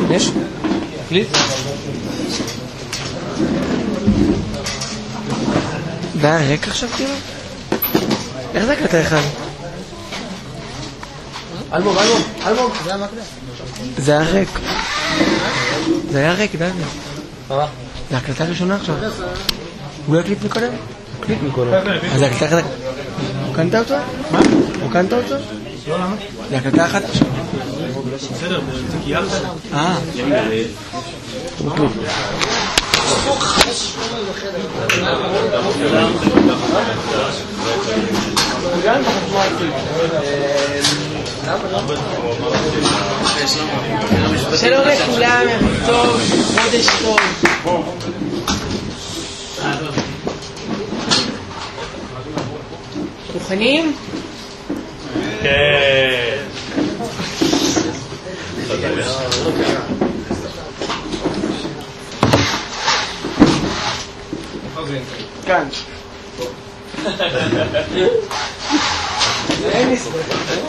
יש? קליט? זה היה ריק עכשיו כאילו? איך זה הקלטה אחד? אלמוג, זה היה מקלט. זה היה ריק. זה היה ריק, דני. מה? זה הקלטה הראשונה עכשיו. הוא לא הקליט מקודם? הקליט מקודם. אז זה הקלטה אחת. הוא קנת אותו? מה? הוא קנת אותו? לא, למה? זה הקלטה אחת עכשיו. בסדר, זה קיירת. הוא קליט. שלום לכולם, טוב, חודש טוב. מוכנים? כן. כאן. אין לי ספק.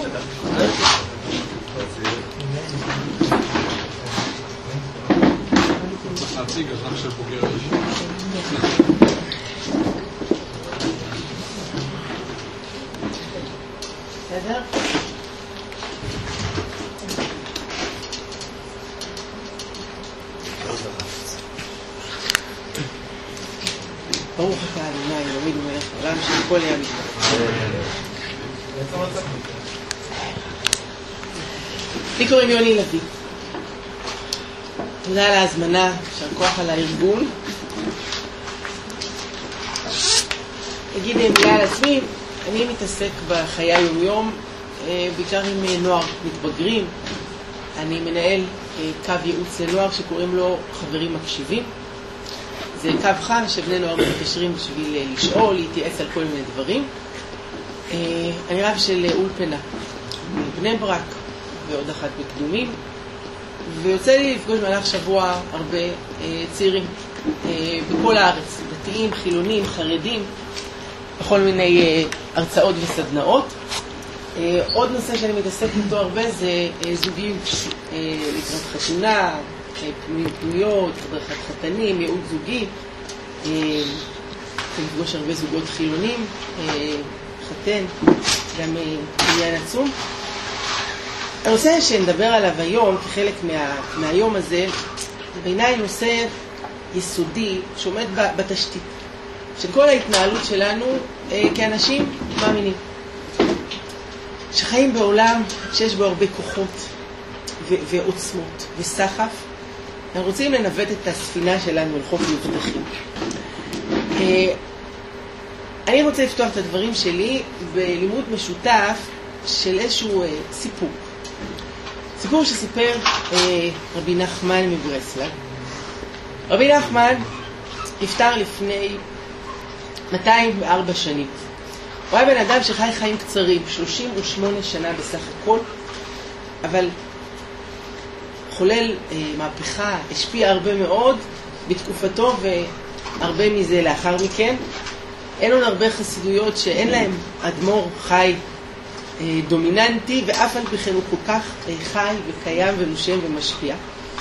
להציג הזמן של בוגר בסדר? ברוך אתה אדוני אלוהינו מלך העולם שהכל היה משתנה. לי קוראים יוני לוי. תודה על ההזמנה, יישר כוח על הארגון. אגיד מילה על עצמי, אני מתעסק בחיי היום-יום, בעיקר עם נוער מתבגרים. אני מנהל קו ייעוץ לנוער שקוראים לו חברים מקשיבים. זה קו חם שבני נוער מתקשרים בשביל לשאול, להתייעץ על כל מיני דברים. אני רב של אולפנה מבני ברק ועוד אחת בקדומים, ויוצא לי לפגוש במהלך שבוע הרבה צעירים בכל הארץ, דתיים, חילונים, חרדים, בכל מיני הרצאות וסדנאות. עוד נושא שאני מתעסק איתו הרבה זה זוגיות, לקראת חתונה, פנויות, הדרכת חתנים, ייעוץ זוגי. לפגוש הרבה זוגות חילונים, חתן, גם עניין עצום. הנושא שנדבר עליו היום כחלק מהיום הזה, זה בעיניי נושא יסודי שעומד בתשתית של כל ההתנהלות שלנו כאנשים מאמינים. שחיים בעולם שיש בו הרבה כוחות ועוצמות וסחף, אנחנו רוצים לנווט את הספינה שלנו אל חוף מבטחים. אני רוצה לפתוח את הדברים שלי בלימוד משותף של איזשהו סיפור. סיפור שסיפר רבי נחמן מברסלב. רבי נחמן נפטר לפני 204 שנים. הוא היה בן אדם שחי חיים קצרים, 38 שנה בסך הכל, אבל חולל מהפכה, השפיע הרבה מאוד בתקופתו והרבה מזה לאחר מכן. אין עוד הרבה חסידויות שאין להם אדמו"ר חי דומיננטי, ואף על פי כן הוא כל כך חי וקיים ונושם ומשפיע.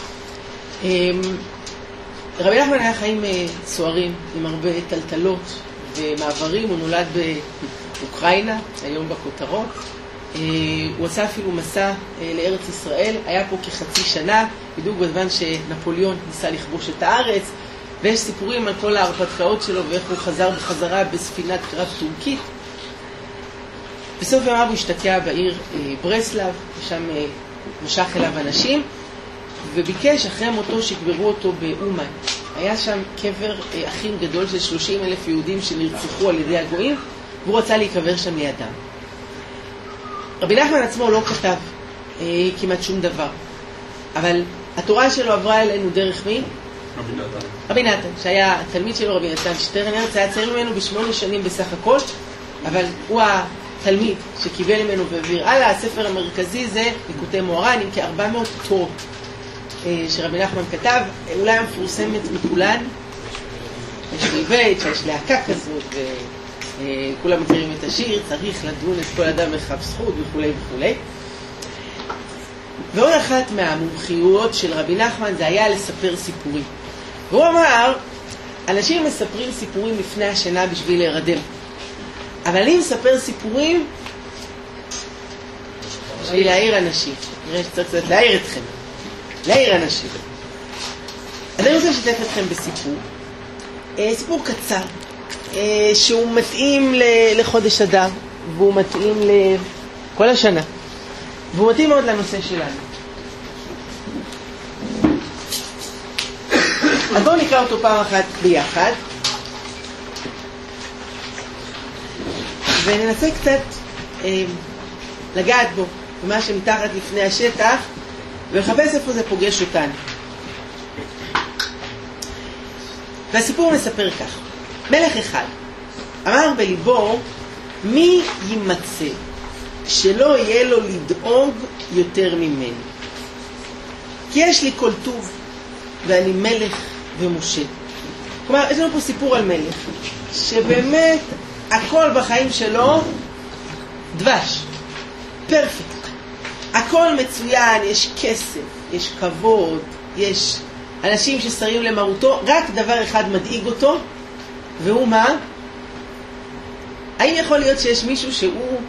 רבי נחמן היה חיים סוערים עם הרבה טלטלות ומעברים. הוא נולד באוקראינה, היום בכותרות. הוא עשה אפילו מסע לארץ ישראל, היה פה כחצי שנה, בדיוק בזמן שנפוליאון ניסה לכבוש את הארץ, ויש סיפורים על כל ההרפתקאות שלו ואיך הוא חזר בחזרה בספינת קרב טורקית. בסוף ימיו הוא השתקע בעיר ברסלב, ושם משך אליו אנשים, וביקש אחרי מותו שיקברו אותו באומן. היה שם קבר אחים גדול של 30,000 יהודים שנרצחו על ידי הגויים, והוא רצה להיקבר שם לידם. רבי נחמן עצמו לא כתב כמעט שום דבר, אבל התורה שלו עברה אלינו דרך מי? רבי נתן, שהיה התלמיד שלו, רבי נתן שטרנרץ, היה צעיר ממנו ב8 שנים בסך הכל, אבל הוא התלמיד שקיבל ממנו והעביר הלאה. הספר המרכזי זה ליקוטי מוהר"ן עם כ400 תורות שרבי נחמן כתב, אולי המפורסמת מכולן. יש לי בית שיש להקה כזאת, וכולם מכירים את השיר, צריך לדון את כל אדם בכף זכות וכו' וכו'. ועוד אחת מהמומחיות של רבי נחמן זה היה לספר סיפורים. והוא אמר, אנשים מספרים סיפורים לפני השינה בשביל להירדם. אבל אני מספר סיפורים בשביל להעיר אנשים. נראה שצריך קצת להעיר אתכם. להעיר אנשים. אז אני רוצה לשתף אתכם בסיפור. סיפור קצר. שהוא מתאים לחודש אדר. והוא מתאים לכל השנה. והוא מתאים מאוד לנושא שלנו. אז בואו נקרא אותו פעם אחת ביחד. וננסה קצת לגעת בו, במה שמתחת לפני השטח, ולחפש איפה זה פוגש אותנו. והסיפור מספר כך. מלך אחד אמר בליבו, מי יימצא שלא יהיה לו לדאוג יותר ממני? כי יש לי כל טוב, ואני מלך ומשה. כלומר, יש לנו פה סיפור על מלך, שבאמת הכל בחיים שלו דבש, פרפקט. הכל מצוין, יש כסף, יש כבוד, יש אנשים ששרים למרותו, רק דבר אחד מדאיג אותו, והוא מה? האם יכול להיות שיש מישהו שהוא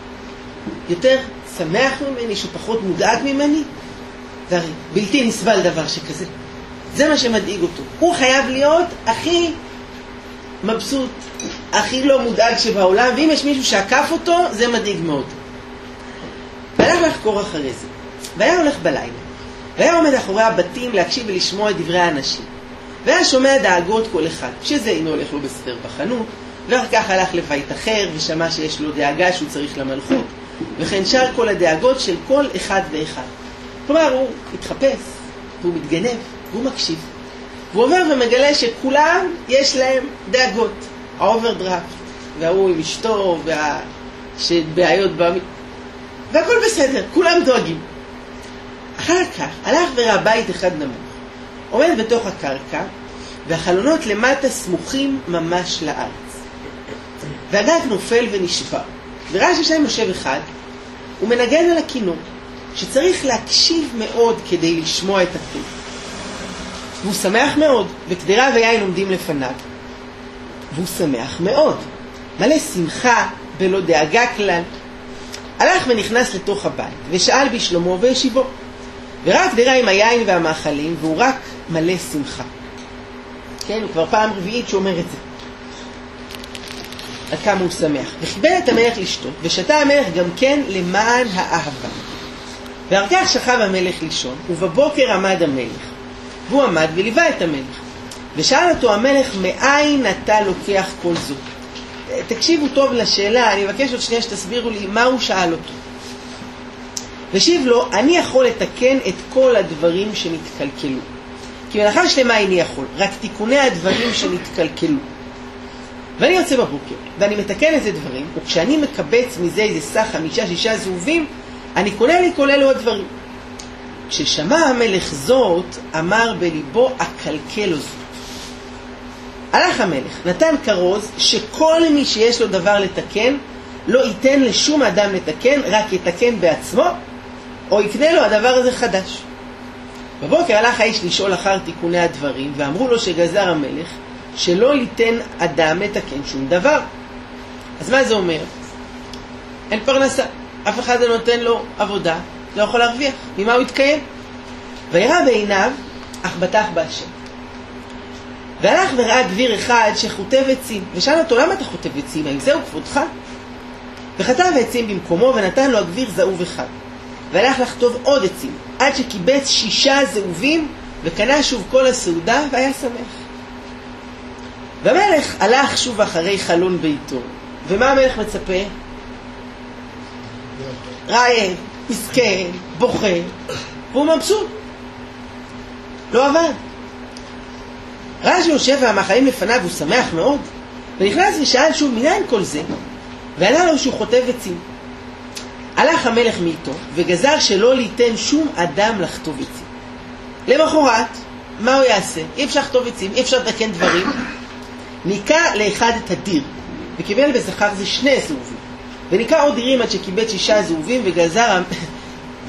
יותר שמח ממני, שהוא פחות מודאג ממני? זה הרי בלתי נסבל דבר שכזה. זה מה שמדאיג אותו. הוא חייב להיות הכי מבסוט, הכי לא מודאג שבעולם, ואם יש מישהו שעקף אותו, זה מדאיג מאוד. והלך לחקור אחרי זה. והיה הולך בלילה. והיה עומד אחורי הבתים להקשיב ולשמוע את דברי האנשים. והיה שומע דאגות כל אחד, שזה אינו הולך לו בסדר בחנות, ואחר כך הלך לבית אחר ושמע שיש לו דאגה שהוא צריך למלכות. וכן שר כל הדאגות של כל אחד ואחד. כלומר, הוא מתחפש, והוא מתגנב, והוא מקשיב. והוא אומר ומגלה שכולם יש להם דאגות. האוברדרפט, והוא עם אשתו, שבעיות והכל בסדר, כולם דואגים. אחר כך הלך וראה בית אחד נמוך. עומד בתוך הקרקע, והחלונות למטה סמוכים ממש לארץ. והגג נופל ונשבר. וראה ששם יושב אחד, הוא מנגן על הכינור, שצריך להקשיב מאוד כדי לשמוע את הקול. והוא שמח מאוד, וקדרה ויין עומדים לפניו. והוא שמח מאוד, מלא שמחה, בלא דאגה כלל. הלך ונכנס לתוך הבית, ושאל בשלומו וישיבו. ורק קדרה עם היין והמאכלים, והוא רק מלא שמחה. כן, הוא כבר פעם רביעית שאומר את זה. עד כמה הוא שמח. וכיבד את המלך לשתות, ושתה המלך גם כן למען האהבה. ואחר כך שכב המלך לישון, ובבוקר עמד המלך. והוא עמד וליווה את המלך. ושאל אותו המלך, מאין אתה לוקח כל זאת? תקשיבו טוב לשאלה, אני מבקש עוד שנייה שתסבירו לי מה הוא שאל אותו. ושיב לו, אני יכול לתקן את כל הדברים שנתקלקלו. כי מלאכה שלמה איני יכול, רק תיקוני הדברים שנתקלקלו. ואני יוצא בבוקר, ואני מתקן איזה דברים, וכשאני מקבץ מזה איזה סך 5-6 זהובים, אני קונה לי כל אלו הדברים. כששמע המלך זאת, אמר בליבו, אקלקל זאת. הלך המלך, נתן כרוז שכל מי שיש לו דבר לתקן, לא ייתן לשום אדם לתקן, רק יתקן בעצמו, או יקנה לו הדבר הזה חדש. בבוקר הלך האיש לשאול אחר תיקוני הדברים, ואמרו לו שגזר המלך, שלא ייתן אדם לתקן שום דבר. אז מה זה אומר? אין פרנסה, אף אחד לא נותן לו עבודה, לא יכול להרוויח, ממה הוא יתקיים? וירא בעיניו, אך בטח בהשם. והלך וראה גביר אחד שחוטב עצים, ושאל אותו, למה אתה חוטב עצים? האם זהו כבודך? וחטב עצים במקומו, ונתן לו הגביר זהוב אחד. והלך לכתוב עוד עצים, עד שקיבץ 6 זהובים, וקנה שוב כל הסעודה, והיה שמח. והמלך הלך שוב אחרי חלון ביתו. ומה המלך מצפה? רעב, מסכן, בוכה, והוא מבסוט. לא עבד. ראה שיושב והמאכלים לפניו, הוא שמח מאוד, ונכנס ושאל שוב מניין כל זה, וענה לו שהוא חוטב עצים. הלך המלך מאיתו, וגזר שלא ליתן שום אדם לכתוב עצים. למחרת, מה הוא יעשה? אי אפשר לכתוב עצים, אי אפשר לתקן דברים. ניקה לאחד את הדיר, וקיבל בזכר זה 2 זהובים. וניקה עוד דירים עד שקיבל 6 זהובים, וגזר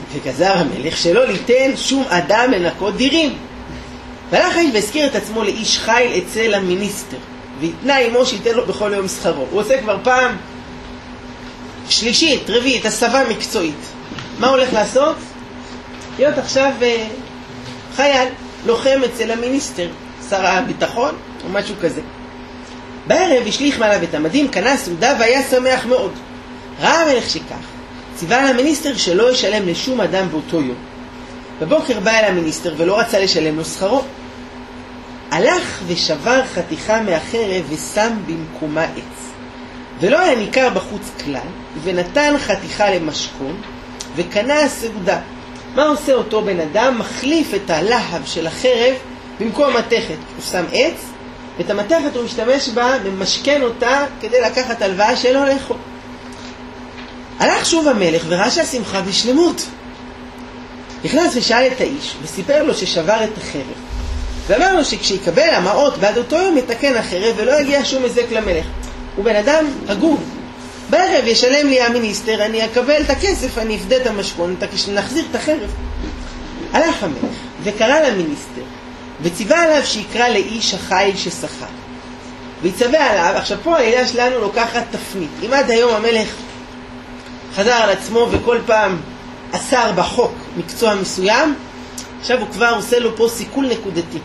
וגזר המלך שלא ליתן שום אדם לנקות דירים. והלך האיש והזכיר את עצמו לאיש חיל אצל המיניסטר, והתנה עמו שייתן לו בכל יום שכרו. הוא עושה כבר פעם שלישית, רביעית, הסבה מקצועית. מה הוא הולך לעשות? להיות עכשיו חייל, לוחם אצל המיניסטר, שר הביטחון או משהו כזה. בערב השליך מעליו את המדים, קנה סעודה והיה שמח מאוד. ראה המלך שכך, ציווה על המיניסטר שלא ישלם לשום אדם באותו יום. בבוקר בא אל המיניסטר ולא רצה לשלם לו שכרו. הלך ושבר חתיכה מהחרב ושם במקומה עץ. ולא היה ניכר בחוץ כלל, ונתן חתיכה למשכון, וקנה סעודה. מה עושה אותו בן אדם? מחליף את הלהב של החרב במקום המתכת. הוא שם עץ, ואת המתכת הוא משתמש בה, ומשכן אותה כדי לקחת הלוואה שלו לאכול. הלך שוב המלך וראה שהשמחה בשלמות. נכנס ושאל את האיש, וסיפר לו ששבר את החרב. ואמר לו שכשיקבל המעות בעד אותו יום יתקן החרב ולא יגיע שום מזק למלך. הוא בן אדם הגון. בערב ישלם לי המיניסטר, אני אקבל את הכסף, אני אפדה את המשכון, נחזיר את החרב. הלך המלך וקרא למיניסטר, וציווה עליו שיקרא לאיש החיל ששכר. ויצווה עליו, עכשיו פה העילה שלנו לוקחת תפנית. אם עד היום המלך חזר על עצמו וכל פעם אסר בחוק מקצוע מסוים, עכשיו הוא כבר עושה לו פה סיכול נקודתי.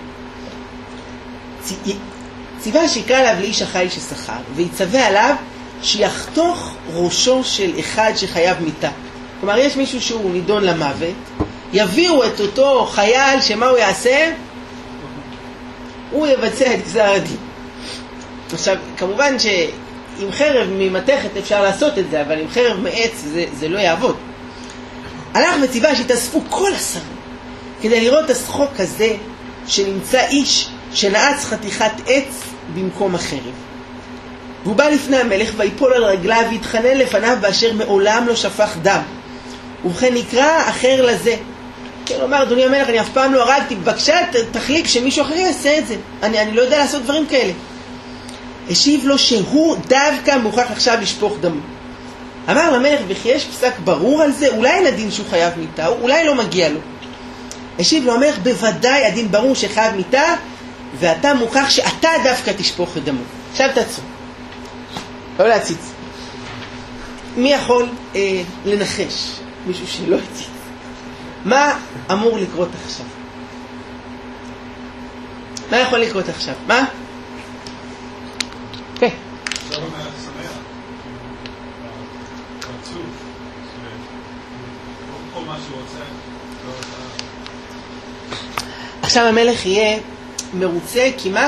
ציווה שיקרא עליו לאיש החיל ששכר, ויצווה עליו שיחתוך ראשו של אחד שחייב מיתה. כלומר, יש מישהו שהוא נידון למוות, יביאו את אותו חייל שמה הוא יעשה? הוא יבצע את גזר הדין. עכשיו, כמובן שעם חרב ממתכת אפשר לעשות את זה, אבל עם חרב מעץ זה לא יעבוד. הלך וציווה שתאספו כל השרים כדי לראות השחוק הזה שנמצא איש שנעץ חתיכת עץ במקום החרב. והוא בא לפני המלך ויפול על רגליו והתחנן לפניו באשר מעולם לא שפך דם. ובכן נקרא אחר לזה. כן, אומר, אדוני המלך, אני אף פעם לא הרגתי, בבקשה תחליק שמישהו אחר יעשה את זה. אני לא יודע לעשות דברים כאלה. השיב לו שהוא דווקא מוכרח עכשיו לשפוך דם. אמר למלך, וכי יש פסק ברור על זה? אולי אין הדין שהוא חייב מיתה, אולי לא מגיע לו. השיב לו המלך, בוודאי הדין ברור שחייב מיתה, ואתה מוכרח שאתה דווקא תשפוך את דמו. עכשיו תעצרו. לא להציץ. מי יכול לנחש? מישהו שלא הציץ. מה אמור לקרות עכשיו? מה יכול לקרות עכשיו? מה? כן. עכשיו המלך יהיה מרוצה, כי מה?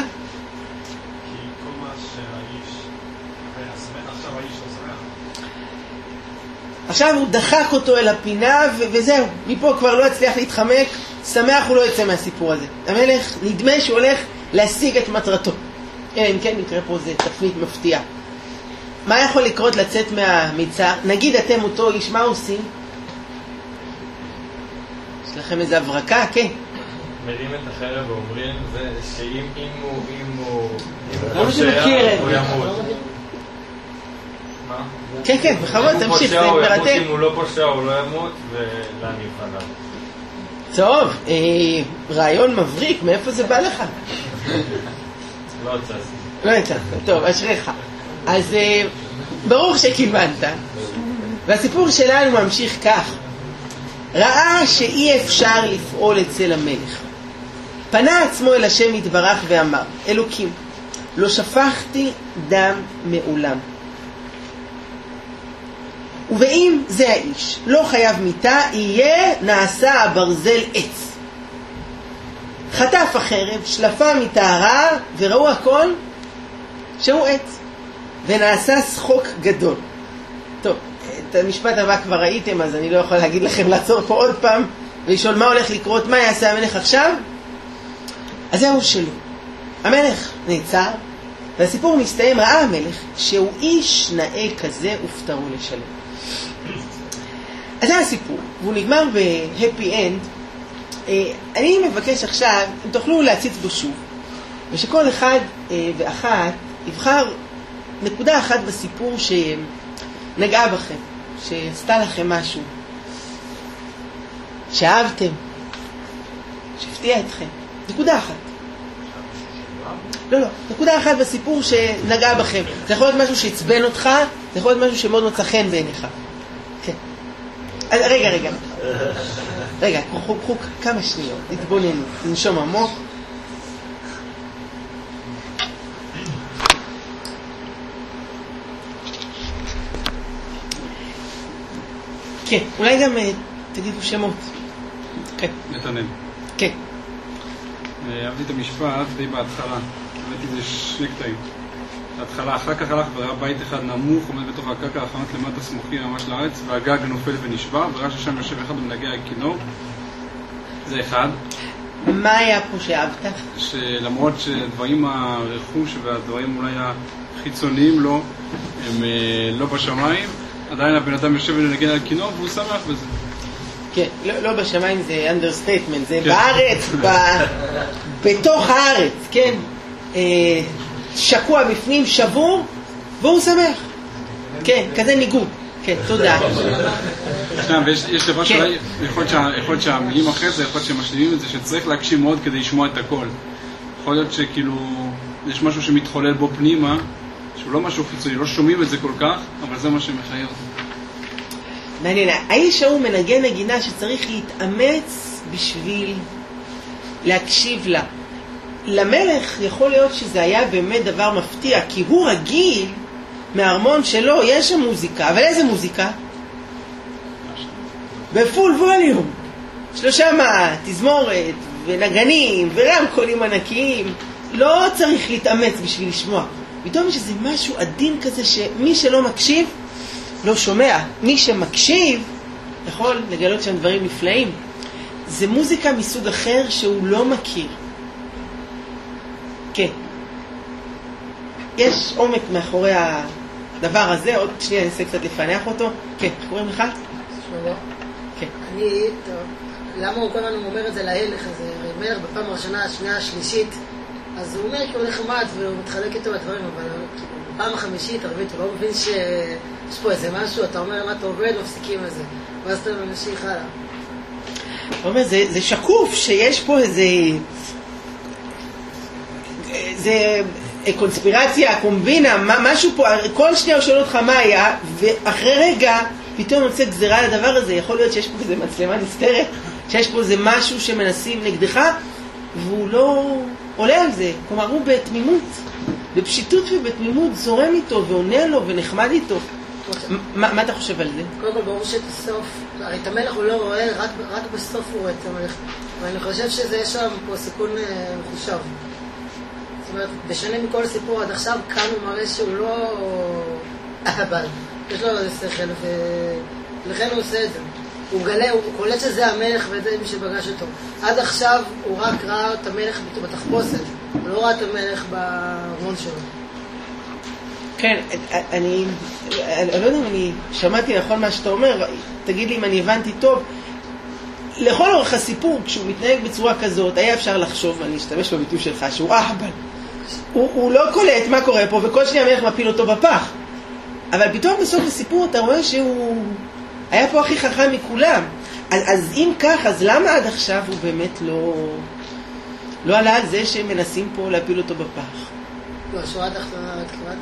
עכשיו הוא דחק אותו אל הפינה וזהו, מפה כבר לא יצליח להתחמק, שמח הוא לא יצא מהסיפור הזה. המלך נדמה שהוא הולך להשיג את מטרתו. אם כן, נקרא פה זה תפנית מפתיעה. מה יכול לקרות לצאת מהמיצר? נגיד אתם אותו איש, מה עושים? יש לכם איזו הברקה? כן. מרים את החרב ואומרים שאם הוא פושע, הוא ימות. מה? כן, כן, בכבוד, תמשיך, זה מרתק. אם הוא לא פושע, הוא לא ימות, ולהניף עליו. טוב, רעיון מבריק, מאיפה זה בא לך? לא הצעתי. לא הצעתי, טוב, אשריך. אז ברוך שכיוונת, והסיפור שלנו ממשיך כך. ראה שאי אפשר לפעול אצל המלך. פנה עצמו אל השם יתברך ואמר, אלוקים, לא שפכתי דם מעולם. ואם זה האיש לא חייב מיתה, יהיה נעשה הברזל עץ. חטף החרב, שלפה מטהרה, וראו הכל שהוא עץ. ונעשה שחוק גדול. טוב, את המשפט הבא כבר ראיתם, אז אני לא יכול להגיד לכם לעצור פה עוד פעם ולשאול מה הולך לקרות, מה יעשה המלך עכשיו? אז זהו שלו. המלך נעצר, והסיפור מסתיים, ראה המלך שהוא איש נאה כזה ופטרו לשלם. אז זה הסיפור, והוא נגמר בהפי אנד. אני מבקש עכשיו, אם תוכלו להציץ בו שוב, ושכל אחד ואחת יבחר נקודה אחת בסיפור שנגעה בכם, שעשתה לכם משהו. שאהבתם, שהפתיע אתכם. נקודה אחת. לא, נקודה אחת בסיפור שנגע בכם. זה יכול להיות משהו שהצבן אותך, זה יכול להיות משהו שמאוד מצא חן בעיניך. כן. רגע, קחו כמה שניות, תתבוננו, תנשום עמוק. כן, אולי גם תגידו שמות. כן. נתנאל. כן. אהבתי את המשפט די בהתחלה. הבאתי את זה שני קטעים. בהתחלה, אחר כך הלך וראה בית אחד נמוך, עומד בתוך הקרקע, החנות למטה סמוכים ממש לארץ, והגג נופל ונשבר, וראה ששם יושב אחד ומנגע כינור. זה אחד. מה היה פה שאהבת? שלמרות שדברים הרכוש והדברים אולי החיצוניים לו, הם לא בשמיים, עדיין הבן אדם יושב ונגן על כינור והוא שמח בזה. כן, לא בשמיים זה understatement, זה בארץ, בתוך הארץ, כן? שקוע בפנים, שבור, והוא שמח. כן, כזה ניגוד. כן, תודה. ויש דבר שאולי, יכול להיות שהמילים אחרי זה, יכול להיות שמשלימים את זה, שצריך להקשיב מאוד כדי לשמוע את הכל. יכול להיות שכאילו, יש משהו שמתחולל בו פנימה, שהוא לא משהו חיצוני, לא שומעים את זה כל כך, אבל זה מה שמחייב. מעניין, האיש ההוא מנגן נגינה שצריך להתאמץ בשביל להקשיב לה. למלך יכול להיות שזה היה באמת דבר מפתיע, כי הוא רגיל מהארמון שלו, יש שם מוזיקה, אבל איזה מוזיקה? בפול ווליום. יש שם תזמורת ונגנים ורמקולים ענקיים, לא צריך להתאמץ בשביל לשמוע. פתאום יש איזה משהו עדין כזה שמי שלא מקשיב לא שומע, מי שמקשיב יכול לגלות שם דברים נפלאים. זה מוזיקה מסוג אחר שהוא לא מכיר. כן. יש עומק מאחורי הדבר הזה, עוד שנייה אני אנסה קצת לפענח אותו. כן, קוראים לך? שלמה. כן. למה הוא כל הזמן אומר את זה להלך הזה? הרי מלך בפעם הראשונה, השנייה, השלישית, אז הוא אומר כי הוא נחמד והוא מתחלק איתו בדברים, אבל בפעם החמישית, הרביעית, הוא לא מבין שיש פה איזה משהו, אתה אומר מה אתה עובד, מפסיקים את זה, ואז אתה ממשיך הלאה. הוא אומר, זה שקוף שיש פה זה קונספירציה, קומבינה, משהו פה, כל שנייה הוא שואל אותך מה היה, ואחרי רגע פתאום יוצא גזירה לדבר הזה. יכול להיות שיש פה איזה מצלמה נסתרת, שיש פה איזה משהו שמנסים נגדך, והוא לא עולה על זה. כלומר, הוא בתמימות, בפשיטות ובתמימות זורם איתו ועונה לו ונחמד איתו. מה אתה חושב על זה? קודם כל ברור שאת הסוף, הרי את המלך הוא לא רואה, רק בסוף הוא רואה את המלך, ואני חושב שזה יש שם פה סיכון מחושב. זאת אומרת, בשונה מכל סיפור עד עכשיו, כאן הוא מראה שהוא לא אהבל, יש לו איזה שכל, ולכן הוא עושה את זה. הוא קולט שזה המלך וזה מי שבגש אותו. עד עכשיו הוא רק ראה את המלך בתחפושת, הוא לא ראה את המלך בארמון שלו. כן, אני לא יודע אם אני שמעתי נכון מה שאתה אומר, תגיד לי אם אני הבנתי טוב. לכל אורך הסיפור, כשהוא מתנהג בצורה כזאת, היה אפשר לחשוב, אני אשתמש בביטוי שלך, שהוא אהבל. הוא לא קולט מה קורה פה, וכל שנייה המלך מפיל אותו בפח. אבל פתאום בסוף הסיפור אתה רואה שהוא היה פה הכי חכם מכולם. אז אם כך, אז למה עד עכשיו הוא באמת לא עלה על זה שהם מנסים פה להפיל אותו בפח? לא, השורה התחתונה, כמעט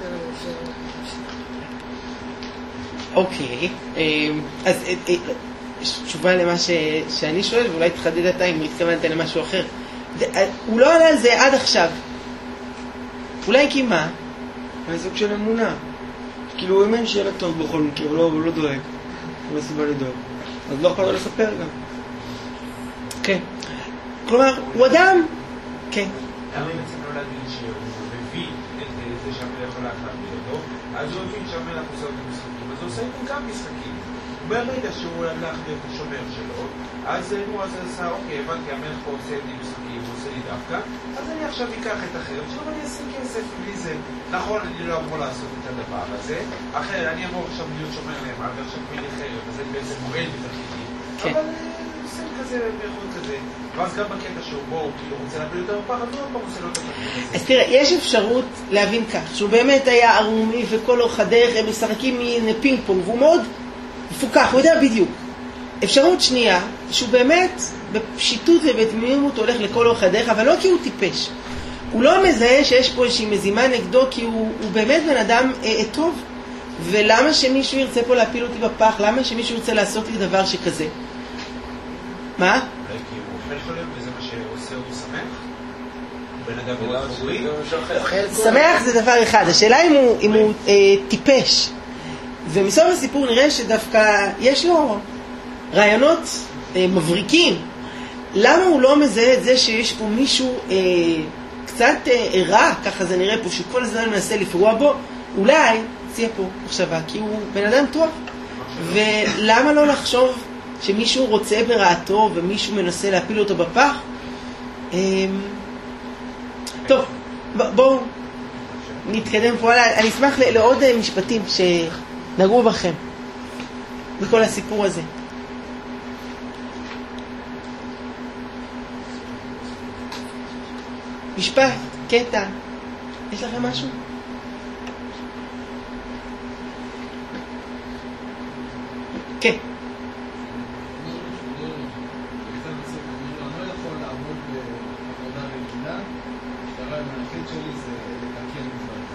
אוקיי, אז תשובה למה שאני שואל, ואולי תחדד אתה אם התכוונת למשהו אחר. הוא לא עלה על זה עד עכשיו. אולי כי מה? סוג של אמונה. כאילו הוא האמין שיהיה טוב בכל מקרה, הוא לא דואג. הוא לא סיבה לדואג. אז לא יכול לספר גם. כן. כלומר, הוא אדם. כן. למה אם אצלנו להגיד שהוא מביא את זה שהמלך הולך להביא אותו, אז הוא מבין שהמלך עושה אותו משחקים, אז הוא עושה איתו גם משחקים. ברגע שהוא הלך להיות השומר שלו, אז הוא עשה, אוקיי, הבנתי, המלך פה עושה לי משחקים, הוא עושה לי דווקא, אז אני עכשיו אקח את החרב שלו ואני אעשה כסף בלי זה. נכון, אני לא אמור לעשות את הדבר הזה, אחר, אני אמור עכשיו להיות שומר להם, ועכשיו מילי חרב, אז אני בעצם מועל בתפקידי. אבל עושה כזה באיכות כזה, ואז גם בקטע שהוא בו, הוא כאילו רוצה להפיל יותר בפח, אז הוא עוד פעם עושה לו את התפקיד. אז תראה, יש אפשרות להבין כך, שהוא באמת היה ערומי וכל אורך הדרך, הם משחקים מפינג פונג, והוא מאוד מפוקח, הוא יודע בדיוק. אפשרות שנייה, שהוא באמת בפשיטות ובתמימות הולך לכל אורך הדרך, אבל לא כי הוא טיפש. הוא לא מזהה שיש פה איזושהי מזימה נגדו, כי הוא באמת בן אדם טוב. ולמה שמישהו ירצה פה להפיל אותי בפח? למה שמישהו ירצה לעשות לי דבר שכזה? מה? כי הוא אוכל חולם וזה מה שעושה הוא שמח? בן אדם מאוד חבוי? שמח זה דבר אחד. השאלה אם הוא טיפש. ומסוף הסיפור נראה שדווקא יש לו רעיונות מבריקים. למה הוא לא מזהה את זה שיש פה מישהו קצת רע, ככה זה נראה פה, שכל הזמן מנסה לפגוע בו? אולי ציע פה מחשבה, כי הוא בן אדם טוב. ולמה לא לחשוב שמישהו רוצה ברעתו ומישהו מנסה להפיל אותו בפח? טוב, בואו נתקדם פה. אני אשמח לעוד משפטים שנגעו בכם בכל הסיפור הזה. משפט, קטע, יש לכם משהו? כן. אני לא יכול לעבוד בעבודה רגילה, שהרעיון היחיד שלי זה לקלקל דברים.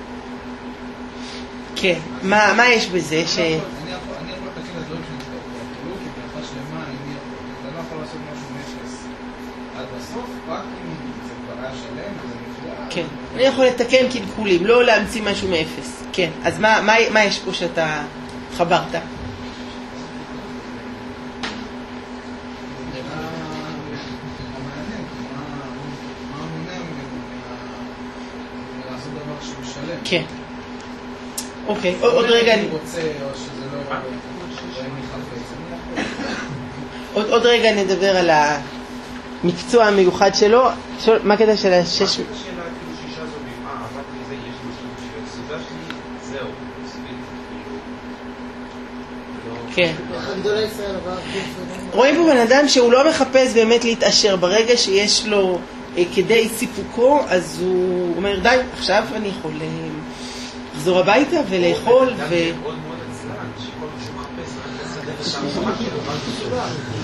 כן, מה יש בזה ש... אני יכול לתקן את הדברים שנתקלו, כי ברכה שלמה, אתה לא יכול לעשות משהו נפס עד בסוף, רק אם זה כבר היה שלם, וזה נפלא. כן, אני יכול לתקן קלקולים, לא להמציא משהו מאפס. כן, אז מה יש פה שאתה חברת? כן. אוקיי, עוד רגע אני רוצה, או שזה לא... עוד רגע נדבר על המקצוע המיוחד שלו. מה כדאי של השש... השאלה כאילו שישה זובים, עבדתי לזה, יש לי סוג של סביבה שלי, זהו, סביב, כן. גדולי ישראל עבר. רואים פה בן אדם שהוא לא מחפש באמת להתעשר. ברגע שיש לו כדי סיפוקו, אז הוא אומר, די, עכשיו אני יכול לחזור הביתה ולאכול מאוד מאוד עצלן, שכל מה שהוא מחפש, רק לסדר את המשפט שלו, מה זה סובה?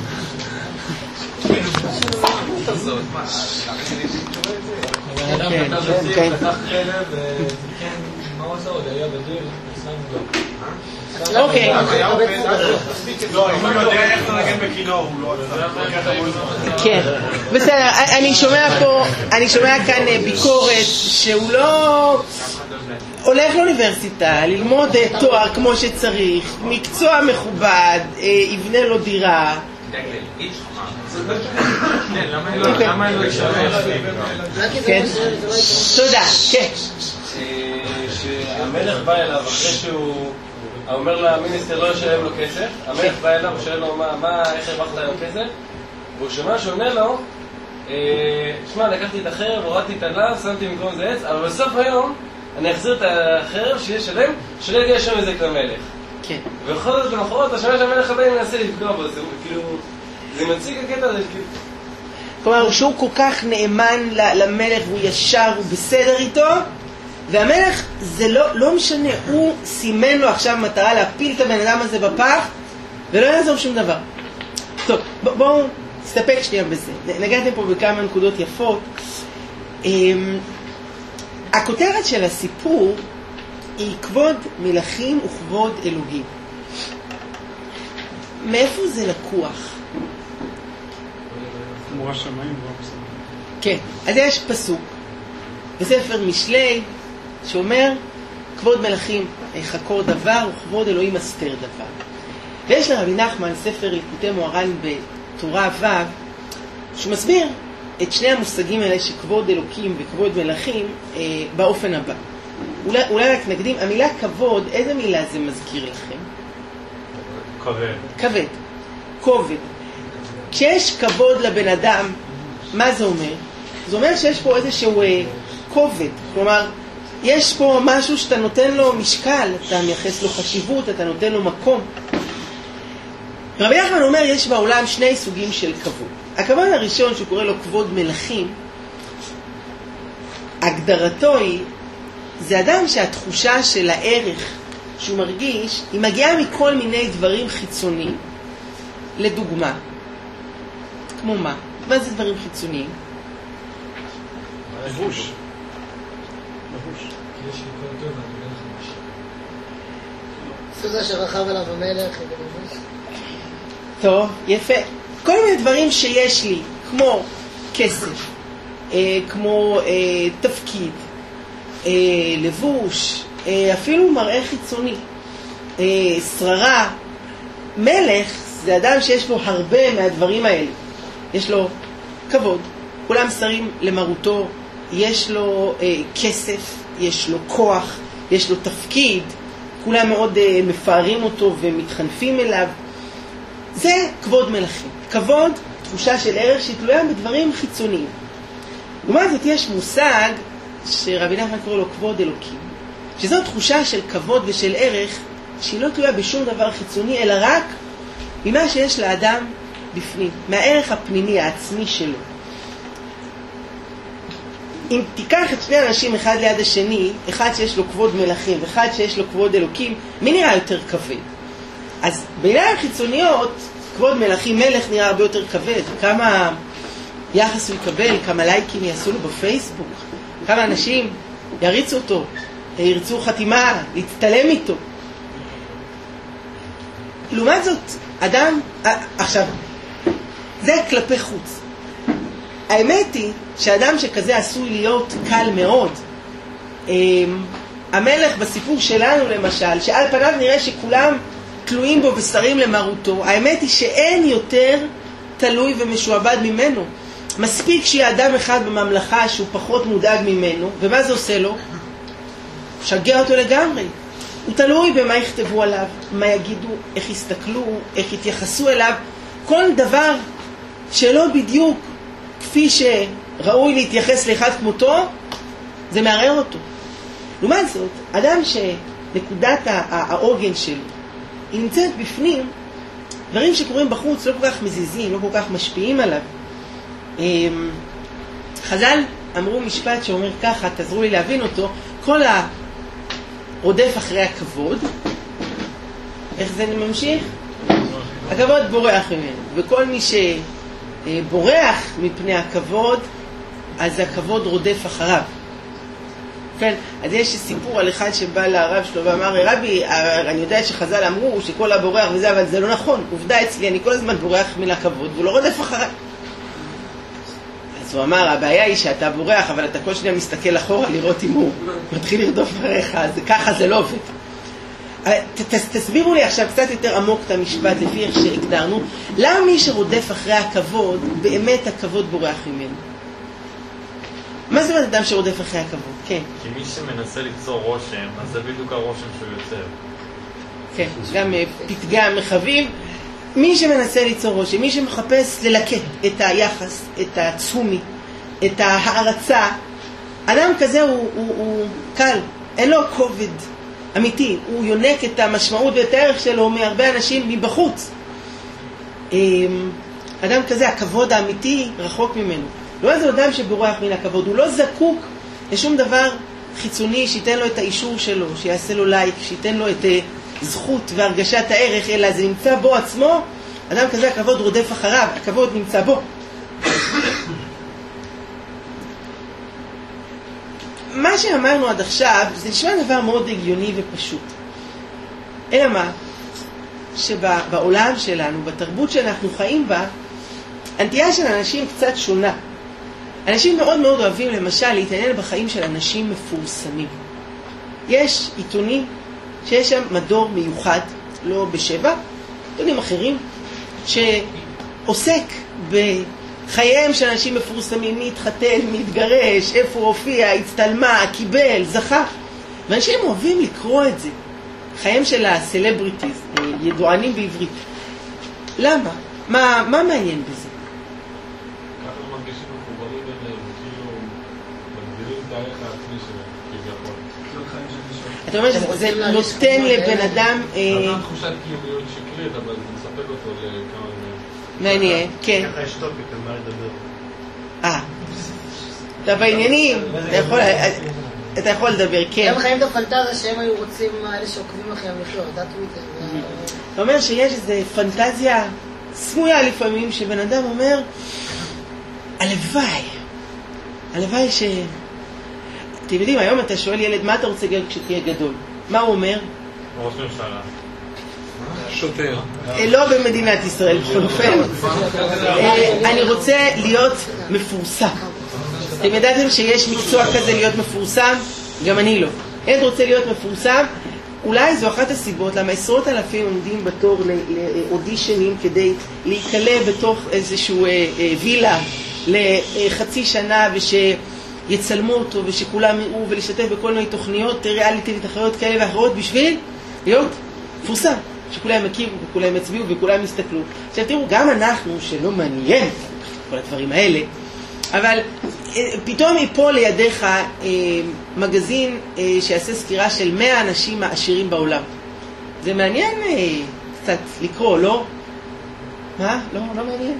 הזאת, מה, בן אדם כתב בציר, פתח חלב, וכן, מה הוא עשה עוד? היה בדיר, אוקיי. לא, אם הוא יודע איך לנגן בכינור, הוא לא כן, בסדר, אני שומע כאן ביקורת שהוא לא הולך לאוניברסיטה, ללמוד תואר כמו שצריך, מקצוע מכובד, יבנה לו דירה. למה אין לו ישרש? כן, תודה, כן. שהמלך בא אליו אחרי שהוא אומר למיניסטר לא ישלם לו כסף, המלך בא אליו ושואל לו איך הרווחת לו כסף, והוא שומע שעונה לו, שמע, לקחתי את החרב, הורדתי את הלב, שמתי במקום זה עץ, אבל בסוף היום אני אחזיר את החרב שיהיה שלם, שלא יגיע שם איזה למלך. כן. ובכל זאת למחרות, אתה שומע שהמלך הבא מנסה לפגוע בו, זה כאילו, זה מציג הקטע הזה, כאילו. כלומר, שהוא כל כך נאמן למלך, והוא ישר, הוא בסדר איתו, והמלך, זה לא משנה, הוא סימן לו עכשיו מטרה להפיל את הבן אדם הזה בפח, ולא יעזור שום דבר. טוב, בואו נסתפק שנייה בזה. נגעתם פה בכמה נקודות יפות. הכותרת של הסיפור היא כבוד מלכים וכבוד אלוהים. מאיפה זה לקוח? מורה שמיים לא בסדר. כן, אז יש פסוק בספר משלי שאומר כבוד מלכים חקור דבר וכבוד אלוהים אסתר דבר. ויש לרבי נחמן ספר ליקוטי מוהר"ן בתורה ו' שמסביר את שני המושגים האלה שכבוד אלוקים וכבוד מלכים באופן הבא. אולי רק נקדים, המילה כבוד, איזה מילה זה מזכיר לכם? כבד. כבד, כובד. כשיש כבוד לבן אדם, מה זה אומר? זה אומר שיש פה איזשהו כובד, כלומר, יש פה משהו שאתה נותן לו משקל, אתה מייחס לו חשיבות, אתה נותן לו מקום. רבי נחמן אומר, יש בעולם שני סוגים של כבוד. הכבוד הראשון שהוא קורא לו כבוד מלכים, הגדרתו היא, זה אדם שהתחושה של הערך שהוא מרגיש, היא מגיעה מכל מיני דברים חיצוניים. לדוגמה, כמו מה? מה זה דברים חיצוניים? לבוש. כי יש לי כל טוב, אני אומר לך משהו. סוזה שרכב עליו המלך, ולבוש. טוב, יפה. כל מיני דברים שיש לי, כמו כסף, כמו תפקיד, לבוש, אפילו מראה חיצוני, שררה. מלך זה אדם שיש לו הרבה מהדברים האלה. יש לו כבוד, כולם שרים למרותו, יש לו כסף, יש לו כוח, יש לו תפקיד, כולם מאוד מפארים אותו ומתחנפים אליו. זה כבוד מלכים. כבוד, תחושה של ערך שתלויה בדברים חיצוניים. לעומת זאת יש מושג שרבי נחמן קורא לו כבוד אלוקים, שזו תחושה של כבוד ושל ערך שהיא לא תלויה בשום דבר חיצוני, אלא רק ממה שיש לאדם בפנים, מהערך הפנימי העצמי שלו. אם תיקח את שני אנשים אחד ליד השני, אחד שיש לו כבוד מלכים ואחד שיש לו כבוד אלוקים, מי נראה יותר כבד? אז בעיניים חיצוניות, כבוד מלכים, מלך נראה הרבה יותר כבד. כמה יחס הוא יקבל, כמה לייקים יעשו לו בפייסבוק, כמה אנשים יריצו אותו, ירצו חתימה, להצטלם איתו. לעומת זאת, אדם, עכשיו, זה כלפי חוץ. האמת היא שאדם שכזה עשוי להיות קל מאוד. המלך בסיפור שלנו למשל, שעל פניו נראה שכולם תלויים בו ושרים למרותו, האמת היא שאין יותר תלוי ומשועבד ממנו. מספיק שיהיה אדם אחד בממלכה שהוא פחות מודאג ממנו, ומה זה עושה לו? שגע אותו לגמרי. הוא תלוי במה יכתבו עליו, מה יגידו, איך יסתכלו, איך יתייחסו אליו. כל דבר שלא בדיוק כפי שראוי להתייחס לאחד כמותו, זה מערער אותו. לעומת זאת, אדם שנקודת העוגן שלו היא נמצאת בפנים, דברים שקורים בחוץ לא כל כך מזיזים, לא כל כך משפיעים עליו. חז"ל אמרו משפט שאומר ככה, תעזרו לי להבין אותו, כל הרודף אחרי הכבוד, איך זה ממשיך? הכבוד בורח ממנו, וכל מי שבורח מפני הכבוד, אז הכבוד רודף אחריו. כן, אז יש סיפור על אחד שבא לרב שלו ואמר, רבי, אני יודע שחז"ל אמרו שכל הבורח וזה, אבל זה לא נכון, עובדה אצלי, אני כל הזמן בורח מן הכבוד, והוא לא רודף אחריו. אז הוא אמר, הבעיה היא שאתה בורח, אבל אתה כל שניה מסתכל אחורה לראות אם הוא מתחיל לרדוף אחריך, אז ככה זה לא עובד. תסבירו לי עכשיו קצת יותר עמוק את המשפט לפי איך שהגדרנו, למה מי שרודף אחרי הכבוד, באמת הכבוד בורח ממנו? מה זה אדם שרודף אחרי הכבוד? כן. כי מי שמנסה ליצור רושם, אז זה בדיוק הרושם שהוא יוצר. כן, גם פתגם מחביב. מי שמנסה ליצור רושם, מי שמחפש ללקט את היחס, את התשומי, את ההערצה, אדם כזה הוא קל, אין לו כובד אמיתי, הוא יונק את המשמעות ואת הערך שלו מהרבה אנשים מבחוץ. אדם כזה, הכבוד האמיתי רחוק ממנו. לא איזה אדם שבורח מן הכבוד, הוא לא זקוק לשום דבר חיצוני שייתן לו את האישור שלו, שיעשה לו לייק, שייתן לו את זכות והרגשת הערך, אלא זה נמצא בו עצמו. אדם כזה, הכבוד רודף אחריו, הכבוד נמצא בו. מה שאמרנו עד עכשיו זה נשמע דבר מאוד הגיוני ופשוט. אלא מה? שבעולם שלנו, בתרבות שאנחנו חיים בה, הנטייה של אנשים קצת שונה. אנשים מאוד מאוד אוהבים למשל להתעניין בחיים של אנשים מפורסמים. יש עיתונים שיש שם מדור מיוחד, לא בשבע, עיתונים אחרים, שעוסק בחייהם של אנשים מפורסמים, מי התחתן, מי התגרש, איפה הוא הופיע, הצטלמה, קיבל, זכה. ואנשים אוהבים לקרוא את זה. חייהם של הסלבריטיז, ידוענים בעברית. למה? מה מעניין בזה? ככה מרגישים מחוברים אליהם, כאילו מגדילים את הערך העצמי שלהם, כביכול. אתה אומר שזה נותן לבן אדם... נותן תחושת קיומיות שקרית, אבל זה מספק אותו לכמה... מעניין, כן. ככה יש טופיק, על מה לדבר. אתה בעניינים, אתה יכול לדבר, כן. הם חיים את הפנטזיה שהם היו רוצים, אלה שעוקבים לכם לחיות, דעתו את זה. אתה אומר שיש איזו פנטזיה סמויה לפעמים, שבן אדם אומר, הלוואי ש... אתם יודעים, היום אתה שואל ילד, מה אתה רוצה להיות כשתהיה גדול? מה הוא אומר? ראש ממשלה. שוטר. לא במדינת ישראל, בכל אופן. אני רוצה להיות מפורסם. אתם ידעתם שיש מקצוע כזה להיות מפורסם? גם אני לא. ילד רוצה להיות מפורסם, אולי זו אחת הסיבות למה 10,000 עומדים בתור לאודישנים כדי להיקלה בתוך איזשהו וילה לחצי שנה ושיצלמו אותו ושכולם יראו ולהשתתף בכל מיני תוכניות ריאליטי ותחרויות כאלה ואחרות בשביל להיות מפורסם, שכולם יכירו וכולם יצביעו וכולם יסתכלו. עכשיו תראו, גם אנחנו שלא מעניין כל הדברים האלה, אבל פתאום יפול לידיך מגזין שיעשה סקירה של 100 אנשים העשירים בעולם. זה מעניין קצת לקרוא, לא? מה? לא מעניין.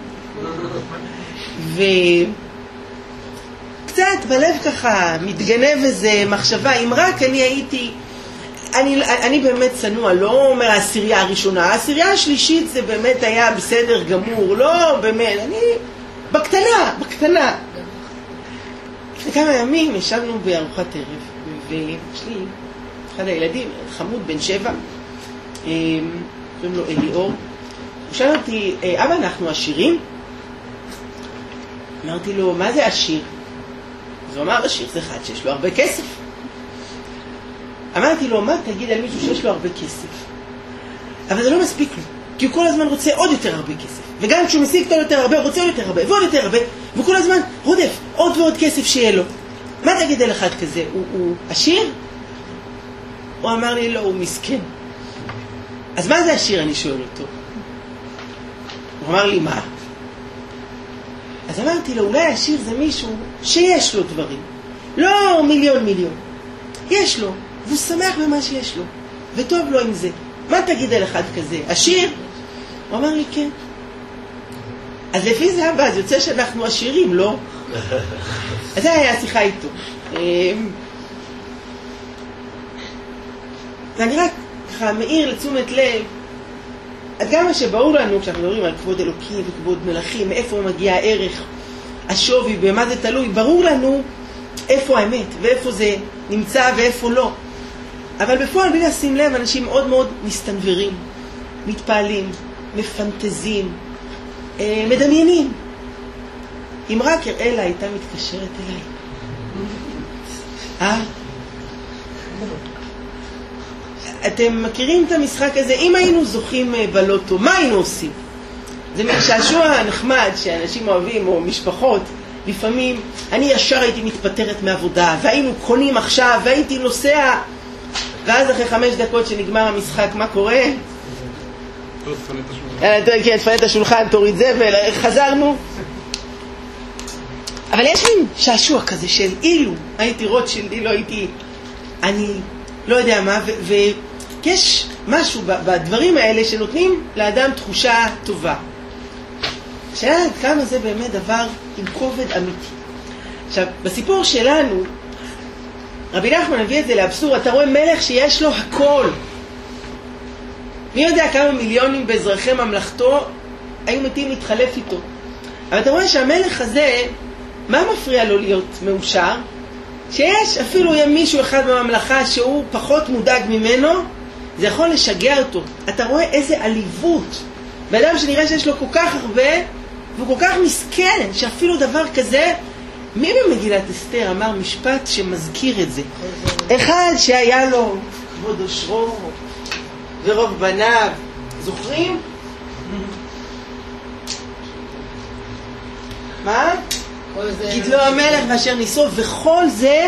וקצת בלב ככה מתגנב איזה מחשבה, אם רק אני הייתי, אני באמת צנוע, לא אומר העשירייה הראשונה, העשירייה השלישית זה באמת היה בסדר גמור, לא באמת, אני בקטנה. לפני כמה ימים ישבנו בארוחת ערב, ויש לי אחד הילדים, חמוד בן 7, קוראים לו אליאור. הוא שאל אותי, אבא, אנחנו עשירים? אמרתי לו, מה זה עשיר? אז הוא אמר, עשיר זה אחד שיש לו הרבה כסף. אמרתי לו, מה תגיד על מישהו שיש לו הרבה כסף? אבל זה לא מספיק לו, כי הוא כל הזמן רוצה עוד יותר הרבה כסף. וגם כשהוא משיג אותו יותר הרבה, הוא רוצה עוד יותר הרבה, ועוד יותר הרבה, וכל הזמן רודף עוד ועוד כסף שיהיה לו. מה תגיד על אחד כזה? הוא עשיר? הוא אמר לי, לא, הוא מסכן. אז מה זה עשיר? אני שואל אותו. הוא אמר לי, מה? אז אמרתי לו, אולי עשיר זה מישהו שיש לו דברים. לא מיליון. יש לו, והוא שמח במה שיש לו, וטוב לו עם זה. מה תגיד על אחד כזה? עשיר? הוא אמר לי, כן. אז לפי זה הבא, אז יוצא שאנחנו עשירים, לא? אז זה היה השיחה איתו. אני רק ככה מאיר לתשומת לב, עד כמה שברור לנו, כשאנחנו מדברים על כבוד אלוקים וכבוד מלכים, מאיפה מגיע הערך, השווי, במה זה תלוי, ברור לנו איפה האמת, ואיפה זה נמצא ואיפה לא. אבל בפועל, בלי לשים לב, אנשים מאוד מאוד מסתנוורים, מתפעלים, מפנטזים, מדמיינים. אם רק אראלה הייתה מתקשרת אליי. אתם מכירים את המשחק הזה? אם היינו זוכים בלוטו, מה היינו עושים? זה משעשוע נחמד שאנשים אוהבים, או משפחות. לפעמים אני ישר הייתי מתפטרת מעבודה, והיינו קונים עכשיו, והייתי נוסע, ואז אחרי 5 דקות שנגמר המשחק, מה קורה? כן, תפנה את השולחן, תוריד זבל, חזרנו. אבל יש מין שעשוע כזה של אילו הייתי רוטשילד, אילו הייתי, אני לא יודע מה, ויש משהו בדברים האלה שנותנים לאדם תחושה טובה. שאלה עד כמה זה באמת דבר עם כובד אמיתי. עכשיו, בסיפור שלנו, רבי נחמן מביא את זה לאבסורד, אתה רואה מלך שיש לו הכל. מי יודע כמה מיליונים באזרחי ממלכתו היו מתים להתחלף איתו. אבל אתה רואה שהמלך הזה, מה מפריע לו להיות מאושר? שיש אפילו מישהו אחד בממלכה שהוא פחות מודאג ממנו, זה יכול לשגע אותו. אתה רואה איזה עליבות. באדם שנראה שיש לו כל כך הרבה, והוא כל כך מסכן, שאפילו דבר כזה, מי במגילת אסתר אמר משפט שמזכיר את זה? אחד שהיה לו כבוד אושרו ורוב בניו, זוכרים? מה? גידלו המלך ואשר ניסו, וכל זה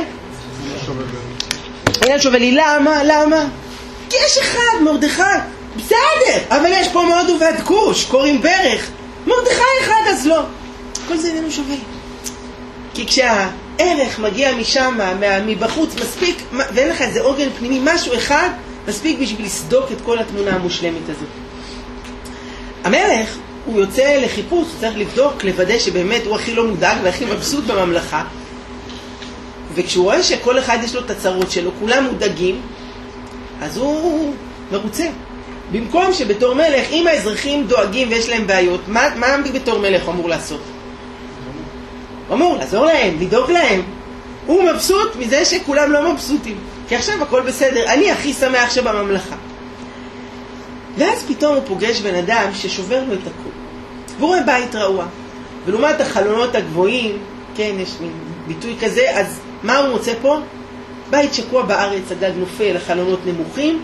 אין שווה לי. למה? כי יש אחד, מרדכי, בסדר, אבל יש פה מהודו ועד כוש, קוראים ברך, מרדכי אחד, אז לא. כל זה איננו שווה. כי כשהערך מגיע משם, מבחוץ, מספיק, ואין לך איזה עוגן פנימי, משהו אחד, מספיק בשביל לסדוק את כל התמונה המושלמת הזאת. המלך, הוא יוצא לחיפוש, הוא צריך לבדוק, לוודא שבאמת הוא הכי לא מודאג והכי מבסוט בממלכה. וכשהוא רואה שכל אחד יש לו את הצרות שלו, כולם מודאגים, אז הוא מרוצה. במקום שבתור מלך, אם האזרחים דואגים ויש להם בעיות, מה בתור מלך אמור לעשות? אמור לעזור להם, לדאוג להם. הוא מבסוט מזה שכולם לא מבסוטים, כי עכשיו הכל בסדר, אני הכי שמח שבממלכה. ואז פתאום הוא פוגש בן אדם ששובר לו את הכל. והוא רואה בית רעוע. ולעומת החלונות הגבוהים, כן, יש ביטוי כזה, אז מה הוא מוצא פה? בית שקוע בארץ, הגג נופל, החלונות נמוכים.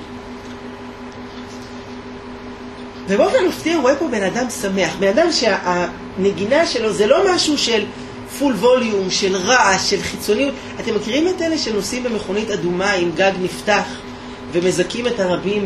ובאופן מפתיע הוא רואה פה בן אדם שמח, בן אדם שהנגינה שלו זה לא משהו של פול ווליום, של רעש, של חיצוניות. אתם מכירים את אלה שנוסעים במכונית אדומה עם גג נפתח ומזכים את הרבים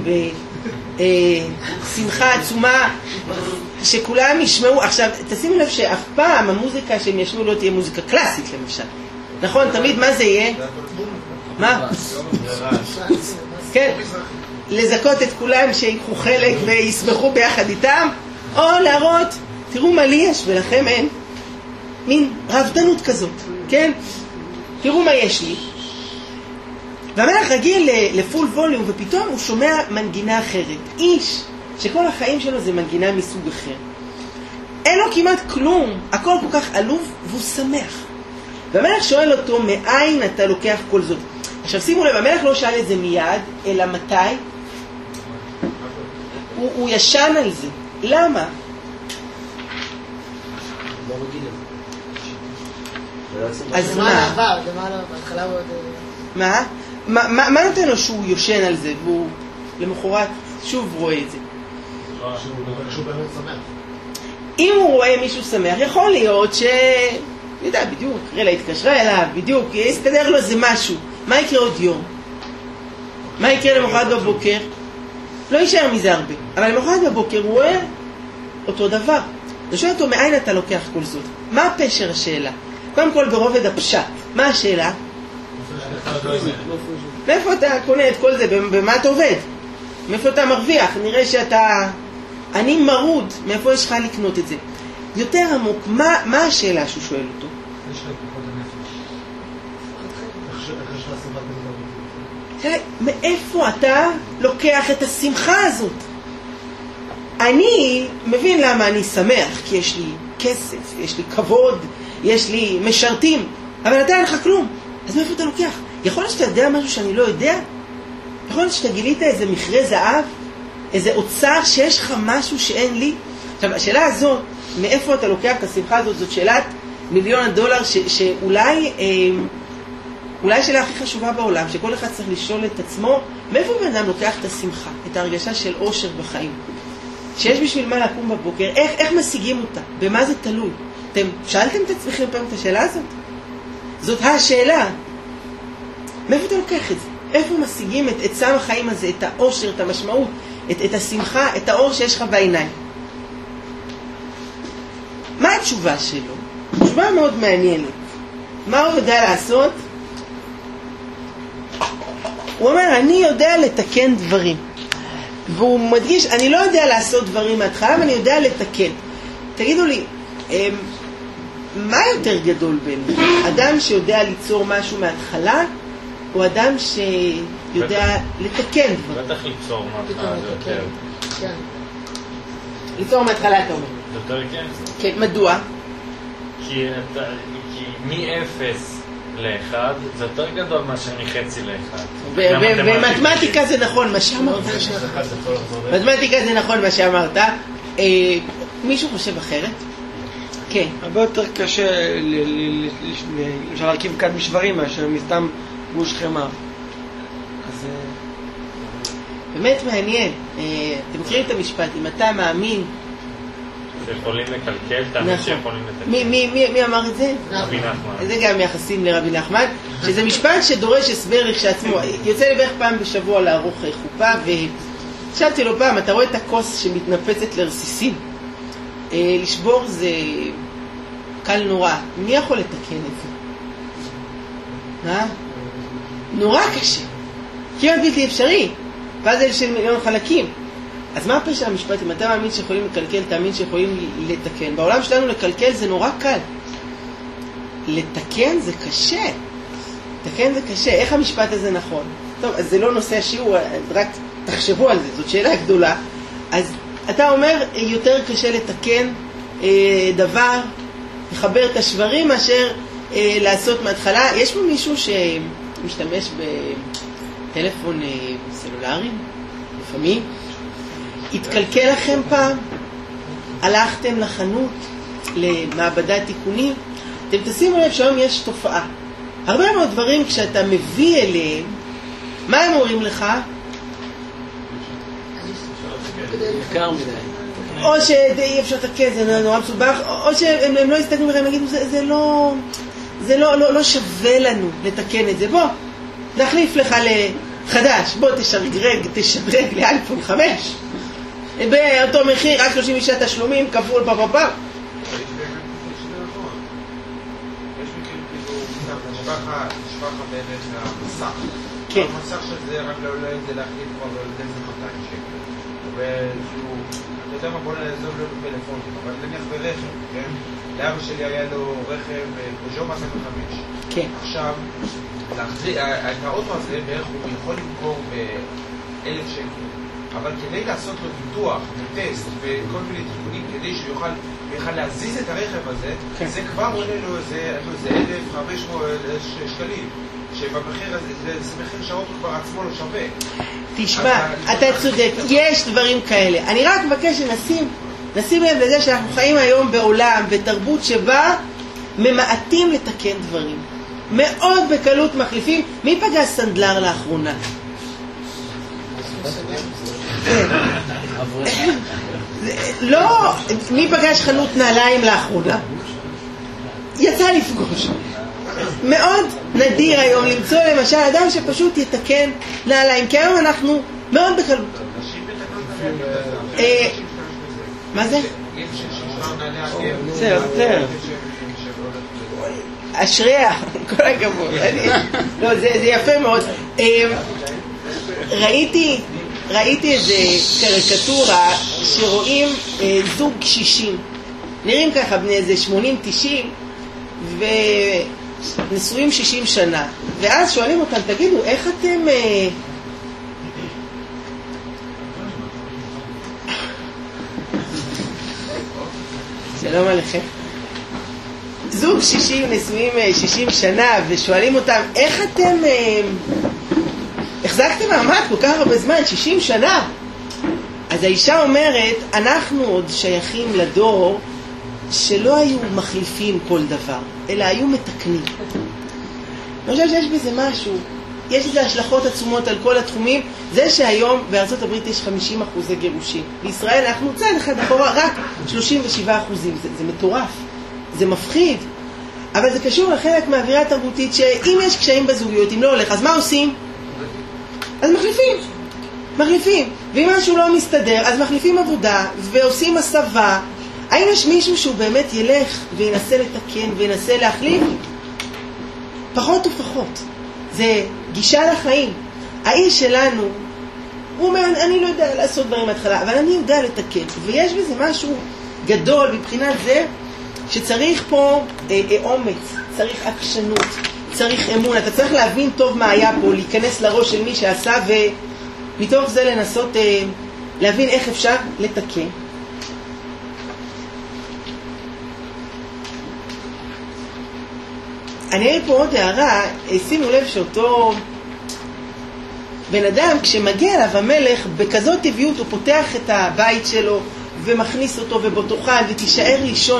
בשמחה עצומה שכולם ישמעו? עכשיו תשימו לב שאף פעם המוזיקה שהם ישמעו לא תהיה מוזיקה קלאסית למשל, נכון? תמיד מה זה יהיה? מה? כן, לזכות את כולם שיקחו חלק וישמחו ביחד איתם, או להראות תראו מה לי יש ולכם אין, מין רעבדנות כזאת, כן? תראו מה יש לי. והמלך רגיל לפול ווליום, ופתאום הוא שומע מנגינה אחרת. איש שכל החיים שלו זה מנגינה מסוג אחר, אין לו כמעט כלום, הכל כל כך עלוב והוא שמח. והמלך שואל אותו, מאין אתה לוקח כל זאת? עכשיו שימו לב, המלך לא שאל את זה מיד, אלא מתי? הוא ישן על זה. למה? אז מה? מה נותן לו שהוא יושן על זה והוא למחרת שוב רואה את זה? שהוא באמת שמח. אם הוא רואה מישהו שמח, יכול להיות יודע, בדיוק, רלה התקשרה אליו, בדיוק, יסתדר לו איזה משהו. מה יקרה עוד יום? מה יקרה למחרת בבוקר? לא יישאר מזה הרבה, אבל למחרת בבוקר הוא רואה אותו דבר. אני שואל אותו, מאין אתה לוקח כל זאת? מה פשר השאלה? קודם כל ברובד הפשט, מה השאלה? מאיפה אתה קונה את כל זה? במה אתה עובד? מאיפה אתה מרוויח? נראה שאתה אני מרוד, מאיפה יש לך לקנות את זה? יותר עמוק, מה השאלה שהוא שואל אותו? תראה, מאיפה אתה לוקח את השמחה הזאת? אני מבין למה אני שמח, כי יש לי כסף, יש לי כבוד, יש לי משרתים, אבל אתה אין לך כלום. אז מאיפה אתה לוקח? יכול להיות שאתה יודע משהו שאני לא יודע? יכול להיות שאתה גילית איזה מכרה זהב? איזה אוצר שיש לך משהו שאין לי? עכשיו, השאלה הזאת, מאיפה אתה לוקח את השמחה הזאת, זאת שאלת $1,000,000 שאולי אולי השאלה הכי חשובה בעולם, שכל אחד צריך לשאול את עצמו, מאיפה בן אדם לוקח את השמחה, את ההרגשה של אושר בחיים? שיש בשביל מה לקום בבוקר, איך משיגים אותה? במה זה תלוי? אתם שאלתם את עצמכם פעם את השאלה הזאת? זאת השאלה. מאיפה אתה לוקח את זה? איפה משיגים את סם החיים הזה, את האושר, את המשמעות, את השמחה, את האור שיש לך בעיניים? מה התשובה שלו? תשובה מאוד מעניינת. מה הוא יודע לעשות? הוא אומר, אני יודע לתקן דברים. והוא מדגיש, אני לא יודע לעשות דברים מההתחלה, אבל אני יודע לתקן. תגידו לי, מה יותר גדול בין אדם שיודע ליצור משהו מההתחלה, או אדם שיודע לתקן דברים? בטח ליצור מההתחלה זה יותר. כן. ליצור מההתחלה אתה אומר. זה יותר כן. כן, מדוע? כי מ-0 ל-1 זה יותר גדול מאשר מחצי ל-1. במתמטיקה זה נכון מה שאמרת. במתמטיקה זה נכון מה שאמרת. מישהו חושב אחרת? כן. הרבה יותר קשה להרכיב כד משברים מאשר מסתם גוש חמה. אז באמת מעניין. אתם מכירים את המשפט, אם אתה מאמין שיכולים לקלקל, תאמין שיכולים לתקן. מי אמר את זה? רבי נחמן. זה גם יחסים לרבי נחמן, שזה משפט שדורש הסבר כשעצמו. יוצא לי בערך פעם בשבוע לערוך חופה, ושאלתי לו פעם, אתה רואה את הכוס שמתנפצת לרסיסים? לשבור זה קל נורא. מי יכול לתקן את זה? נורא קשה. כמעט בלתי אפשרי. פאזל של 1,000,000 חלקים. אז מה הפשע המשפט? אם אתה מאמין שיכולים לקלקל, תאמין שיכולים לתקן. בעולם שלנו לקלקל זה נורא קל. לתקן זה קשה. לתקן זה קשה. איך המשפט הזה נכון? טוב, אז זה לא נושא השיעור, רק תחשבו על זה, זאת שאלה גדולה. אז אתה אומר, יותר קשה לתקן דבר, לחבר את השברים מאשר לעשות מההתחלה. יש פה מישהו שמשתמש בטלפון סלולרי? לפעמים? התקלקל לכם פעם? הלכתם לחנות, למעבדת תיקונים? אתם תשימו לב שהיום יש תופעה. הרבה מאוד דברים כשאתה מביא אליהם, מה הם אומרים לך? יקר מדי. או שאי אפשר לתקן, זה נורא מסובך, או שהם לא יסתכלו לכם, יגידו, זה לא שווה לנו לתקן את זה. בוא, נחליף לך לחדש, בוא תשדרג לאייפון 5. באותו מחיר, רק 36 תשלומים, כפול פפפפ. נשפך באמת מהמסך. כן. המסך שזה רק לא זה להחליט כבר לאיזה 200 שקל. ושהוא, אתה יודע מה, בוא נעזוב לו פלאפונים, אבל נניח ברכב, כן? לאבא שלי היה לו רכב פז'ו 5. כן. עכשיו, את האוטו הזה בערך הוא יכול למכור ב1,000 שקל. אבל כדי לעשות לו ניתוח וטסט וכל מיני תיקונים כדי שהוא יוכל להזיז את הרכב הזה, זה כבר עולה לו איזה 1,500 שקלים, שבמחיר הזה, זה מחיר שהאוטו כבר עצמו לא שווה. תשמע, אתה צודק, יש דברים כאלה. אני רק מבקש שנשים לב לזה שאנחנו חיים היום בעולם, בתרבות שבה ממעטים לתקן דברים. מאוד בקלות מחליפים. מי פגש סנדלר לאחרונה? לא, מי פגש חנות נעליים לאחרונה? יצא לפגוש. מאוד נדיר היום למצוא למשל אדם שפשוט יתקן נעליים, כי היום אנחנו מאוד בקלות. מה זה? זהו. אשריה, כל הכבוד. לא, זה יפה מאוד. ראיתי איזה קריקטורה שרואים זוג קשישים, נראים ככה בני איזה 80-90 ונשואים 60 שנה, ואז שואלים אותם, תגידו, איך אתם שלום עליכם. זוג 60 נשואים 60 שנה ושואלים אותם, איך אתם החזקתם מעמד כל כך הרבה זמן, 60 שנה? אז האישה אומרת, אנחנו עוד שייכים לדור שלא היו מחליפים כל דבר, אלא היו מתקנים. אני חושב שיש בזה משהו, יש לזה השלכות עצומות על כל התחומים. זה שהיום בארצות הברית יש 50% גירושים, בישראל אנחנו צעד אחד אחורה רק 37%. זה מטורף, זה מפחיד, אבל זה קשור לחלק מהאווירה התרבותית, שאם יש קשיים בזוגיות, אם לא הולך, אז מה עושים? אז מחליפים. ואם משהו לא מסתדר, אז מחליפים עבודה ועושים הסבה. האם יש מישהו שהוא באמת ילך וינסה לתקן וינסה להחליף? פחות ופחות. זה גישה לחיים. האיש שלנו, הוא אומר, אני לא יודע לעשות דברים מההתחלה, אבל אני יודע לתקן. ויש בזה משהו גדול מבחינת זה, שצריך פה אומץ, צריך עקשנות, צריך אמון. אתה צריך להבין טוב מה היה פה, להיכנס לראש של מי שעשה, ומתוך זה לנסות להבין איך אפשר לתקן. אני אהיה פה עוד הערה. שימו לב שאותו בן אדם, כשמגיע אליו המלך, בכזאת טבעיות הוא פותח את הבית שלו ומכניס אותו ובו תאכל ותישאר לישון.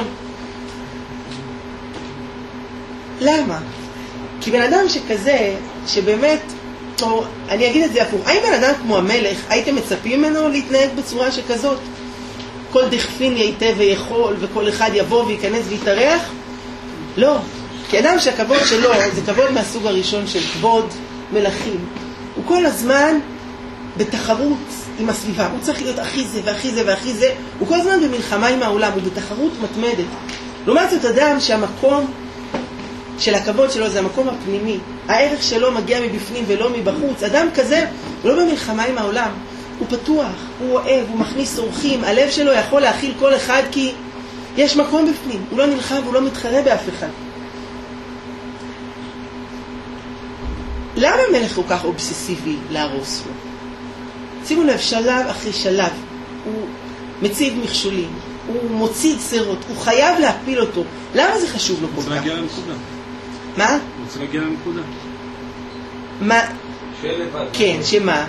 למה? כי בן אדם שכזה, שבאמת, או אני אגיד את זה הפוך, האם בן אדם כמו המלך, הייתם מצפים ממנו להתנהג בצורה שכזאת? כל דכפין ייתה ויכול, וכל אחד יבוא וייכנס ויתארח? לא. כי אדם שהכבוד שלו זה כבוד מהסוג הראשון של כבוד מלכים. הוא כל הזמן בתחרות עם הסביבה. הוא צריך להיות הכי זה והכי זה והכי זה. הוא כל הזמן במלחמה עם העולם, הוא בתחרות מתמדת. לעומת זאת אדם שהמקום של הכבוד שלו זה המקום הפנימי. הערך שלו מגיע מבפנים ולא מבחוץ. אדם כזה הוא לא במלחמה עם העולם. הוא פתוח, הוא אוהב, הוא מכניס אורחים. הלב שלו יכול להכיל כל אחד כי יש מקום בפנים. הוא לא נלחם והוא לא מתחרה באף אחד. למה המלך הוא כך אובססיבי להרוס לו? שימו לב, שלב אחרי שלב, הוא מציב מכשולים, הוא מוציא גזרות, הוא חייב להפיל אותו. למה זה חשוב לו כל כך? הוא רוצה להגיע לנקודה. מה? הוא רוצה להגיע לנקודה. מה? שיהיה לבד. כן, שמה?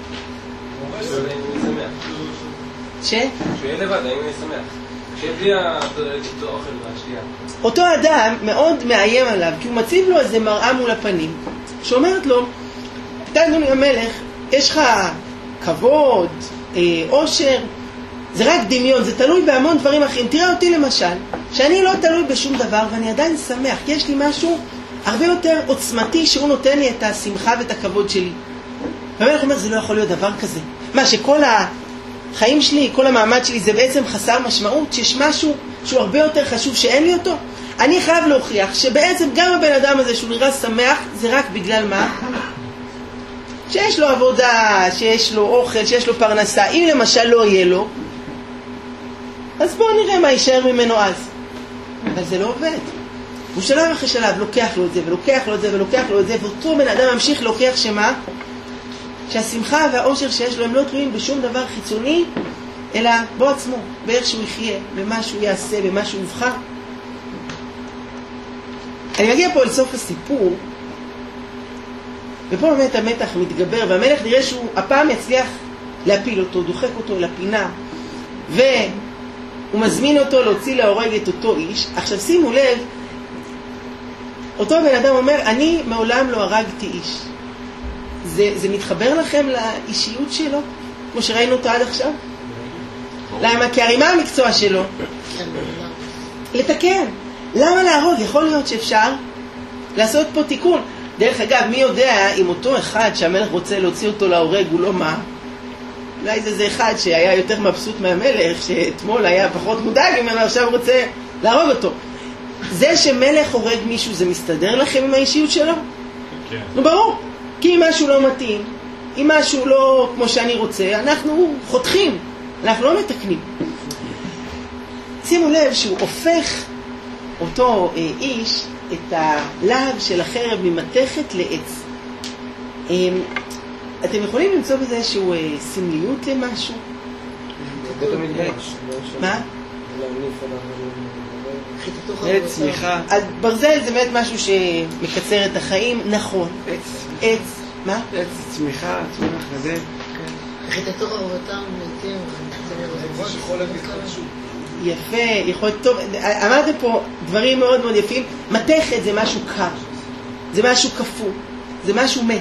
שיהיה לבד, האם אני שמח. שיהיה בלי האוכל והשתייה. אותו אדם מאוד מאיים עליו, כי הוא מציב לו איזה מראה מול הפנים, שאומרת לו, אתה אדוני המלך, יש לך כבוד, עושר, זה רק דמיון, זה תלוי בהמון דברים אחרים. תראה אותי למשל, שאני לא תלוי בשום דבר ואני עדיין שמח, כי יש לי משהו הרבה יותר עוצמתי שהוא נותן לי את השמחה ואת הכבוד שלי. והמלך אומר, זה לא יכול להיות דבר כזה. מה, שכל החיים שלי, כל המעמד שלי זה בעצם חסר משמעות, שיש משהו שהוא הרבה יותר חשוב שאין לי אותו? אני חייב להוכיח שבעצם גם הבן אדם הזה שהוא נראה שמח, זה רק בגלל מה? שיש לו עבודה, שיש לו אוכל, שיש לו פרנסה. אם למשל לא יהיה לו, אז בואו נראה מה יישאר ממנו אז. אבל זה לא עובד. הוא שלב אחרי שלב לוקח לו את זה ולוקח לו את זה ולוקח לו את זה, ואותו בן אדם ממשיך להוכיח שמה? שהשמחה והאושר שיש לו הם לא תלויים בשום דבר חיצוני, אלא בו עצמו, באיך שהוא יחיה, במה שהוא יעשה, במה שהוא יבחר. אני מגיע פה לסוף הסיפור, ופה באמת המתח מתגבר, והמלך נראה שהוא הפעם יצליח להפיל אותו, דוחק אותו לפינה, והוא מזמין אותו להוציא להורג את אותו איש. עכשיו שימו לב, אותו בן אדם אומר, אני מעולם לא הרגתי איש. זה מתחבר לכם לאישיות שלו, כמו שראינו אותו עד עכשיו? למה? כי הרי מה המקצוע שלו? לתקן. למה להרוג? יכול להיות שאפשר לעשות פה תיקון. דרך אגב, מי יודע אם אותו אחד שהמלך רוצה להוציא אותו להורג הוא לא מה? אולי זה אחד שהיה יותר מבסוט מהמלך, שאתמול היה פחות מודאג ממנו, עכשיו רוצה להרוג אותו. זה שמלך הורג מישהו, זה מסתדר לכם עם האישיות שלו? כן. נו ברור. כי אם משהו לא מתאים, אם משהו לא כמו שאני רוצה, אנחנו חותכים, אנחנו לא מתקנים. שימו לב שהוא הופך אותו איש את הלהב של החרב ממתכת לעץ. אתם יכולים למצוא בזה איזשהו סמליות למשהו? מה? צמיחה. אז ברזל זה באמת משהו שמקצר את החיים, נכון. עץ. מה? עץ, צמיחה, צמיח כזה. חיטתו חרבותם מתים, זה יכול להגיד חדשות. יפה, יכול להיות טוב. אמרתם פה דברים מאוד מאוד יפים. מתכת זה משהו קר, זה משהו קפוא, זה משהו מת.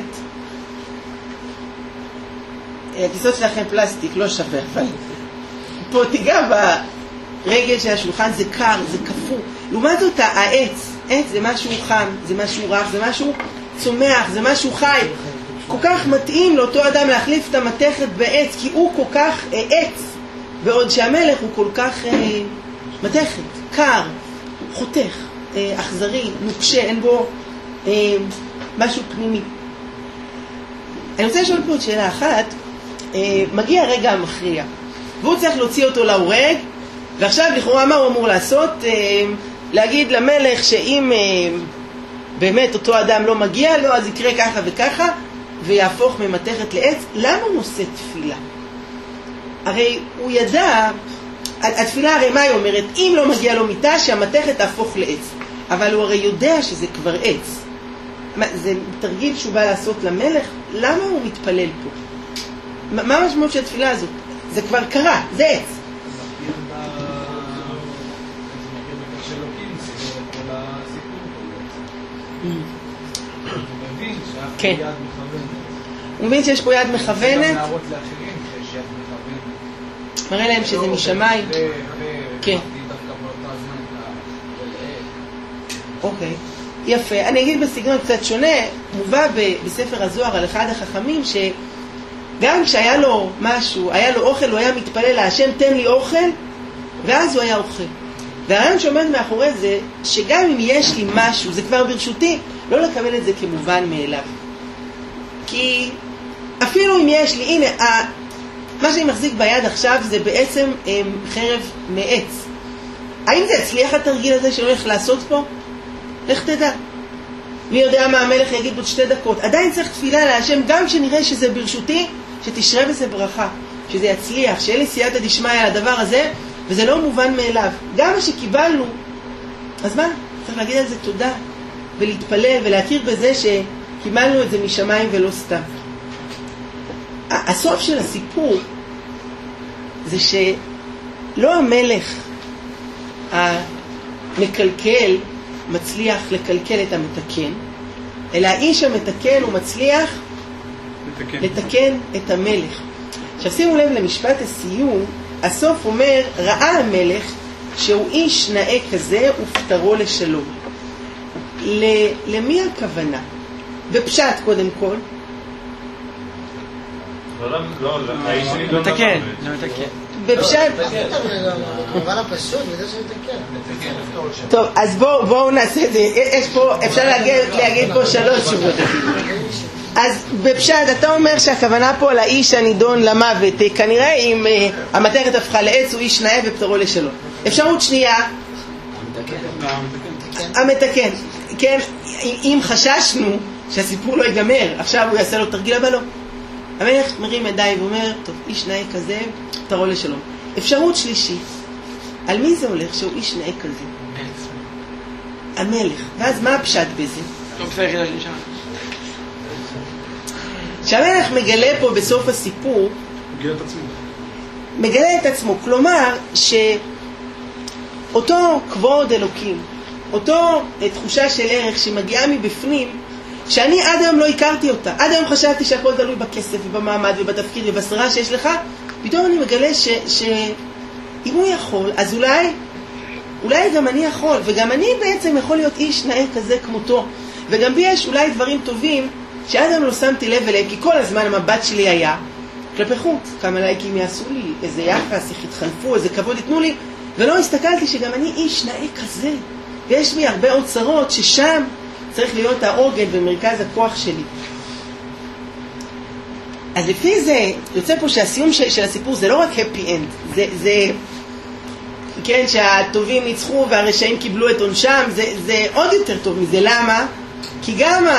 הכיסות שלכם פלסטיק, לא שווה, אבל פה תיגע ברגל של השולחן, זה קר, זה קפוא. לעומת זאת, העץ, עץ זה משהו חם, זה משהו רך, זה משהו צומח, זה משהו חי. כל כך מתאים לאותו אדם להחליף את המתכת בעץ, כי הוא כל כך עץ, בעוד שהמלך הוא כל כך מתכת, קר, חותך, אכזרי, נוקשה, אין בו משהו פנימי. אני רוצה לשאול פה עוד שאלה אחת. מגיע הרגע המכריע, והוא צריך להוציא אותו להורג, ועכשיו לכאורה מה הוא אמור לעשות? להגיד למלך שאם באמת אותו אדם לא מגיע לו, אז יקרה ככה וככה, ויהפוך ממתכת לעץ. למה הוא נושא תפילה? הרי הוא ידע, התפילה הרי מה היא אומרת? אם לא מגיע לו מיטה, שהמתכת תהפוך לעץ. אבל הוא הרי יודע שזה כבר עץ. זה תרגיל שהוא בא לעשות למלך. למה הוא מתפלל פה? מה המשמעות של התפילה הזאת? זה כבר קרה, זה עץ. כן. הוא מבין שיש פה יד מכוונת. מראה להם שזה משמיים. כן. אוקיי. יפה. אני אגיד בסגנון קצת שונה, מובא בספר הזוהר על אחד החכמים שגם כשהיה לו משהו, היה לו אוכל, הוא היה מתפלל להשם תן לי אוכל, ואז הוא היה אוכל. והרעיון שעומד מאחורי זה, שגם אם יש לי משהו, זה כבר ברשותי, לא לקבל את זה כמובן מאליו. כי אפילו אם יש לי, הנה, מה שאני מחזיק ביד עכשיו זה בעצם חרב מעץ. האם זה הצליח התרגיל הזה שהולך לעשות פה? לך תדע. מי יודע מה המלך יגיד בעוד 2 דקות. עדיין צריך תפילה להשם, גם כשנראה שזה ברשותי, שתשרה בזה ברכה, שזה יצליח, שיהיה לי סייעתא דשמיא על הדבר הזה, וזה לא מובן מאליו. גם מה שקיבלנו, אז מה? צריך להגיד על זה תודה, ולהתפלל, ולהכיר בזה שקיבלנו את זה משמיים ולא סתם. הסוף של הסיפור, זה שלא המלך המקלקל מצליח לקלקל את המתקן, אלא האיש המתקן הוא מצליח לתקן את המלך. עכשיו שימו לב למשפט הסיום, הסוף אומר, ראה המלך שהוא איש נאה כזה ופטרו לשלום. למי הכוונה? בפשט קודם כל. לא, מתקן. בפשט. במובן הפשוט, וזה שמתקן. טוב, אז בואו נעשה את זה. יש פה, אפשר להגיד פה 3 תשובות. אז בפשט, אתה אומר שהכוונה פה לאיש הנידון למוות, כנראה אם המתכת הפכה לעץ, הוא איש נאה ופטרו לשלום. אפשרות שנייה, המתקן. כן, אם חששנו שהסיפור לא ייגמר, עכשיו הוא יעשה לו תרגיל, אבל לא. המלך מרים ידיים ואומר, טוב, איש נאה כזה, פטרו לשלום. אפשרות שלישית, על מי זה הולך שהוא איש נאה כזה? המלך. ואז מה הפשט בזה? שהמלך מגלה פה בסוף הסיפור, מגלה את עצמו. כלומר, שאותו כבוד אלוקים, אותו תחושה של ערך שמגיעה מבפנים, שאני עד היום לא הכרתי אותה. עד היום חשבתי שהכל תלוי בכסף ובמעמד ובתפקיד ובשרה שיש לך. פתאום אני מגלה שאם הוא יכול, אז אולי גם אני יכול. וגם אני בעצם יכול להיות איש נאה כזה כמותו. וגם בי יש אולי דברים טובים שעד היום לא שמתי לב אליהם, כי כל הזמן המבט שלי היה כלפי חוץ. כמה לייקים יעשו לי, איזה יחס, איך יתחנפו, איזה כבוד יתנו לי. ולא הסתכלתי שגם אני איש נאה כזה. ויש לי הרבה אוצרות ששם צריך להיות העוגן במרכז הכוח שלי. אז לפי זה יוצא פה שהסיום של הסיפור זה לא רק happy end, זה כן, שהטובים ניצחו והרשעים קיבלו את עונשם, זה עוד יותר טוב מזה. למה? כי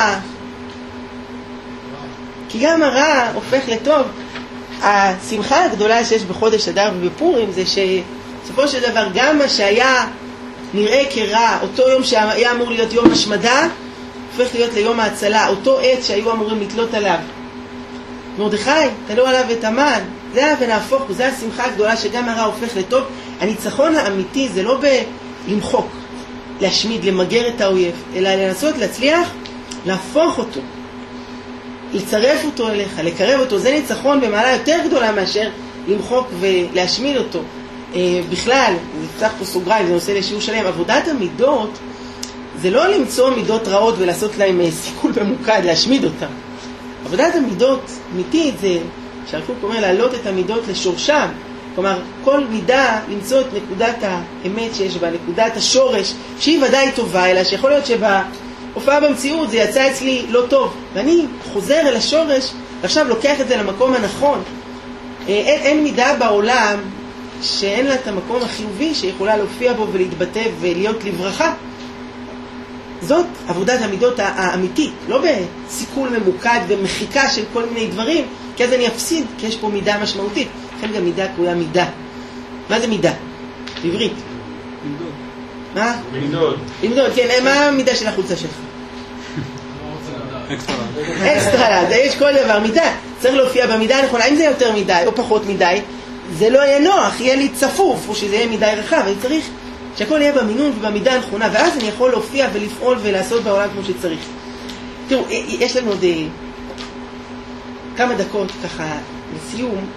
גם הרע הופך לטוב. השמחה הגדולה שיש בחודש אדר ובפורים זה שסופו של דבר גם מה שהיה נראה כרע, אותו יום שהיה אמור להיות יום השמדה, הופך להיות ליום ההצלה. אותו עץ שהיו אמורים לתלות עליו מרדכי, תלו עליו את המן, זה היה ונהפוך, זה השמחה הגדולה שגם הרע הופך לטוב. הניצחון האמיתי זה לא למחוק, להשמיד, למגר את האויב, אלא לנסות להצליח להפוך אותו, לצרף אותו אליך, לקרב אותו. זה ניצחון במעלה יותר גדולה מאשר למחוק ולהשמיד אותו. בכלל, זה פתח פה סוגריים, זה נושא לשיעור שלם. עבודת המידות זה לא למצוא מידות רעות ולעשות להם סיכול במוקד, להשמיד אותם. עבודת המידות אמיתית זה שהרב קוק אומר להעלות את המידות לשורשם. כלומר, כל מידה למצוא את נקודת האמת שיש בה, נקודת השורש, שהיא ודאי טובה, אלא שיכול להיות שבהופעה במציאות זה יצא אצלי לא טוב. ואני חוזר אל השורש, ועכשיו לוקח את זה למקום הנכון. אין מידה בעולם שאין לה את המקום החיובי שיכולה להופיע בו ולהתבטא ולהיות לברכה. זאת עבודת המידות האמיתית, לא בסיכול ממוקד ומחיקה של כל מיני דברים, כי אז אני אפסיד, כי יש פה מידה משמעותית. לכן גם מידה קרויה מידה. מה זה מידה? בעברית. למדוד. מה? למדוד. למדוד, כן. מה המידה של החולצה שלך? אקסטרה. אקסטרה, יש כל דבר מידה. צריך להופיע במידה הנכונה. אם זה יותר מדי או פחות מדי, זה לא יהיה נוח, יהיה לי צפוף, או שזה יהיה מדי רחב. אני צריך שהכל יהיה במינון ובמידה הנכונה, ואז אני יכול להופיע ולפעול ולעשות בעולם כמו שצריך. תראו, יש לנו עוד כמה דקות ככה לסיום.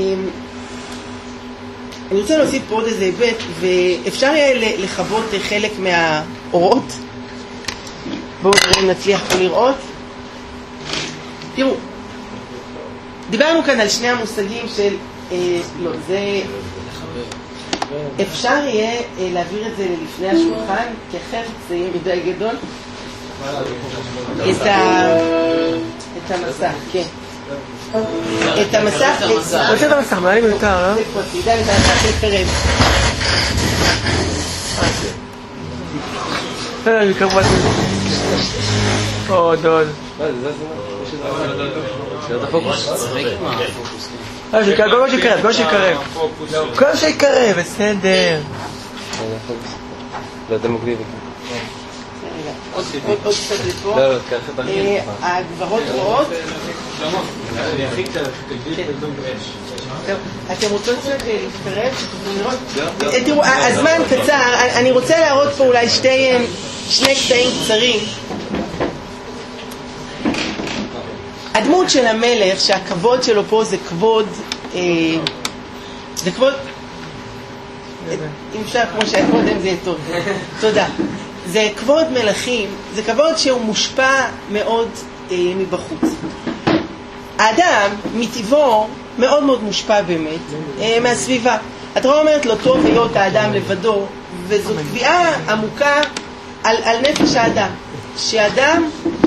אני רוצה להוסיף פה עוד איזה היבט, ואפשר יהיה לכבות חלק מהאורות. בואו נראה אם נצליח פה לראות. תראו, דיברנו כאן על שני המושגים של לא, זה אפשר יהיה להעביר את זה לפני השולחן, כי אחרת זה יהיה מדי גדול. את המסך, כן. את המסך, רוצה את המסך, מה לי מיותר, לא? זה כבר תדע את המסך לפרד. זה כמובן... או, דוד. כל שיקרב, בסדר. לא, אתם מוקדים. עוד קצת לפה. הגברות רואות. אתם רוצות קצת להתקרב? תראו, הזמן קצר, אני רוצה להראות פה אולי שני קטעים קצרים. הדמות של המלך, שהכבוד שלו פה זה כבוד, זה כבוד, אם אפשר כמו שהיה קודם זה יהיה טוב, תודה. זה כבוד מלכים, זה כבוד שהוא מושפע מאוד מבחוץ. האדם מטבעו מאוד מאוד מושפע באמת מהסביבה. התורה אומרת לו טוב היות האדם לבדו, וזו קביעה עמוקה על נפש האדם, שאדם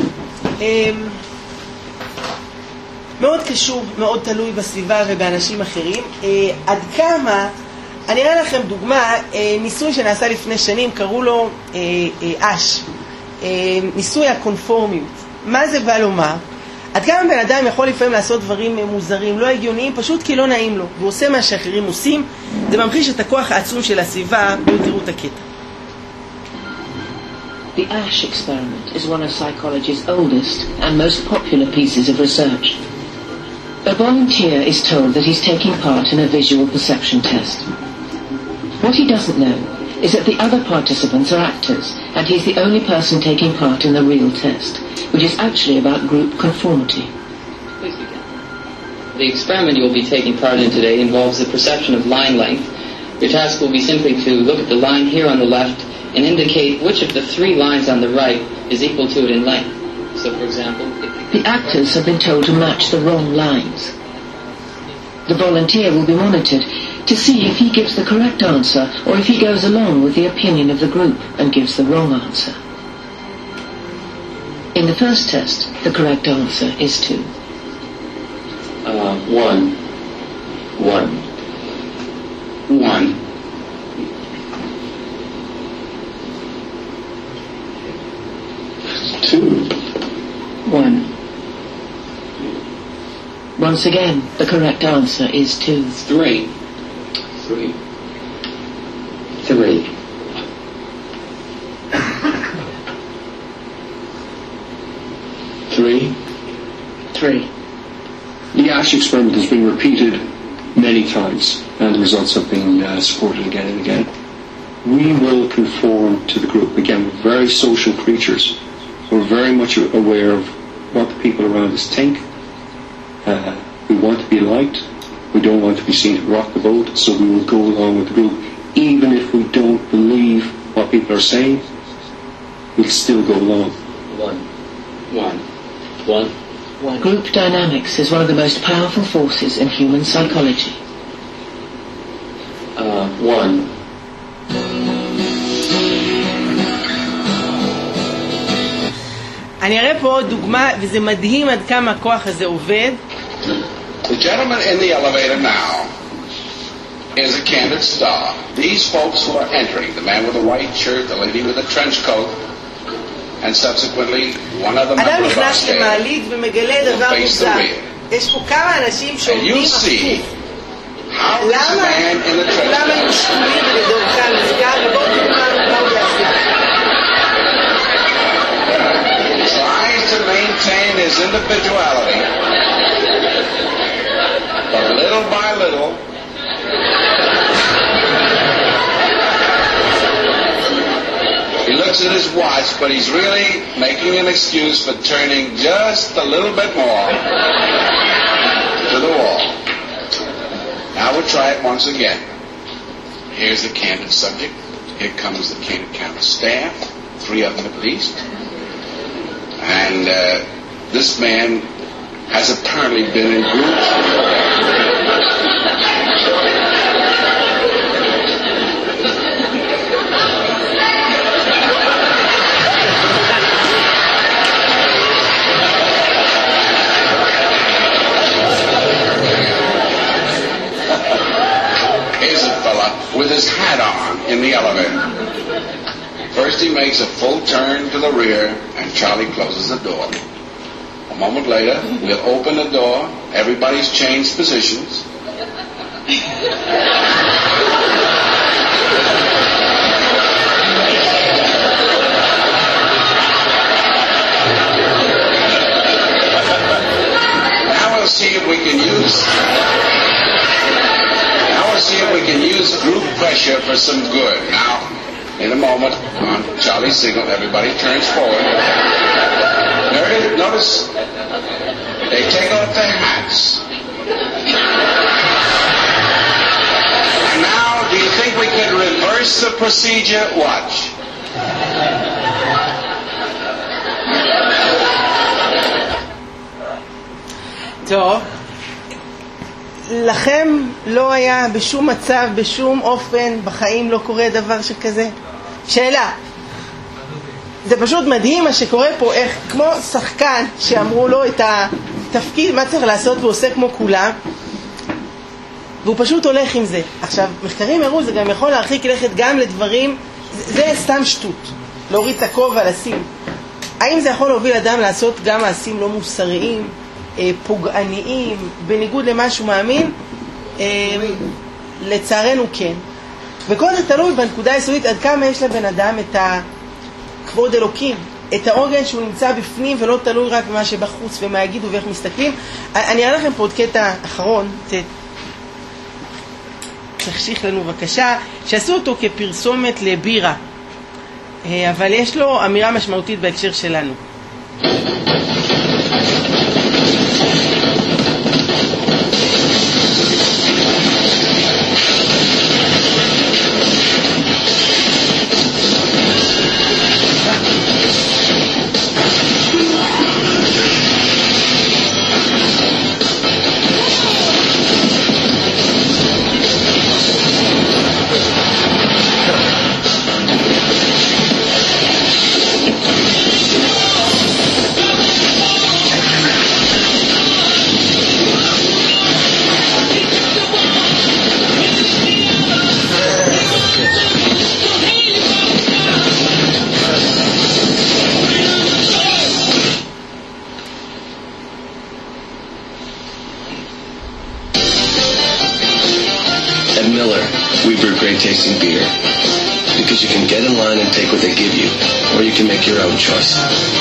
מאוד קשור, מאוד תלוי בסביבה ובאנשים אחרים. עד כמה, אני אראה לכם דוגמה, ניסוי שנעשה לפני שנים, קראו לו אש, ניסוי הקונפורמיות. מה זה בא לומר? עד כמה בן אדם יכול לפעמים לעשות דברים מוזרים, לא הגיוניים, פשוט כי לא נעים לו, והוא עושה מה שאחרים עושים. זה ממחיש את הכוח העצום של הסביבה. בואו תראו את הקטע. The Ash experiment is one of psychology's oldest and most popular pieces of research. A volunteer is told that he's taking part in a visual perception test. What he doesn't know is that the other participants are actors, and he's the only person taking part in the real test, which is actually about group conformity. Please begin. The experiment you will be taking part in today involves the perception of line length. Your task will be simply to look at the line here on the left and indicate which of the three lines on the right is equal to it in length. So, for example, the actors have been told to match the wrong lines. The volunteer will be monitored to see if he gives the correct answer or if he goes along with the opinion of the group and gives the wrong answer. In the first test, the correct answer is 2. 1. 1. 1. Two. 1. Once again, the correct answer is 2. 3. 3. 3. 3. 3. The Ash experiment has been repeated many times, and the results have been supported again and again. We will conform to the group. Again, we're very social creatures. We're very much aware of what the people around us think. We want to be liked. We don't want to be seen to rock the boat, so we will go along with the group. Even if we don't believe what people are saying, we'll still go along. 1. 1. 1. Group dynamics is one of the most powerful forces in human psychology. 1. אני אראה פה עוד דוגמה, וזה מדהים עד כמה הכוח הזה עובד. The gentleman in the elevator now is a candid star. These folks who are entering, the man with the white shirt, the lady with the trench coat, and subsequently one of the אדם members of our נכנס למעלית ומגלה דבר מוזר. יש פה כמה אנשים שעומדים הפוך. למה? למה הם שקולים לדורכם נסגר? ובואו תראו מה הוא יעשה. Tries to maintain his individuality, but little by little, he looks at his watch, but he's really making an excuse for turning just a little bit more to the wall. Now we'll try it once again. Here's the candid subject. Here comes the candid counter staff, 3 of them at least. And this man has apparently been in groups. Here's a fella with his hat on in the elevator. For first he makes a full turn to the rear, and Charlie closes the door. A moment later, we'll open the door. Everybody's changed positions. Now we'll see if we can use group pressure for some good. Now, in a moment, on Charlie's signal, everybody turns forward. Notice they take off their hats. And now, do you think we could reverse the procedure? Watch. טוב, לכם לא היה בשום מצב, בשום אופן, בחיים לא קורה דבר שכזה? שאלה. זה פשוט מדהים מה שקורה פה, איך כמו שחקן שאמרו לו את התפקיד, מה צריך לעשות, והוא עושה כמו כולם, והוא פשוט הולך עם זה. עכשיו, מחקרים הראו, זה גם יכול להרחיק לכת גם לדברים, זה סתם שטות, להוריד את הכובע, לשים. האם זה יכול להוביל אדם לעשות גם מעשים לא מוסריים, פוגעניים, בניגוד למה שהוא מאמין? לצערנו כן. וכל זה תלוי בנקודה היסודית, עד כמה יש לבן אדם את הכבוד אלוקים, את האורגן שהוא נמצא בפנים ולא תלוי רק במה שבחוץ ומה יגידו ואיך מסתכלים. אני אראה לכם פה עוד קטע אחרון, תחשיך לנו בבקשה, שעשו אותו כפרסומת לבירה, אבל יש לו אמירה משמעותית בהקשר שלנו. Tasting beer, because you can get in line and take what they give you, or you can make your own choice.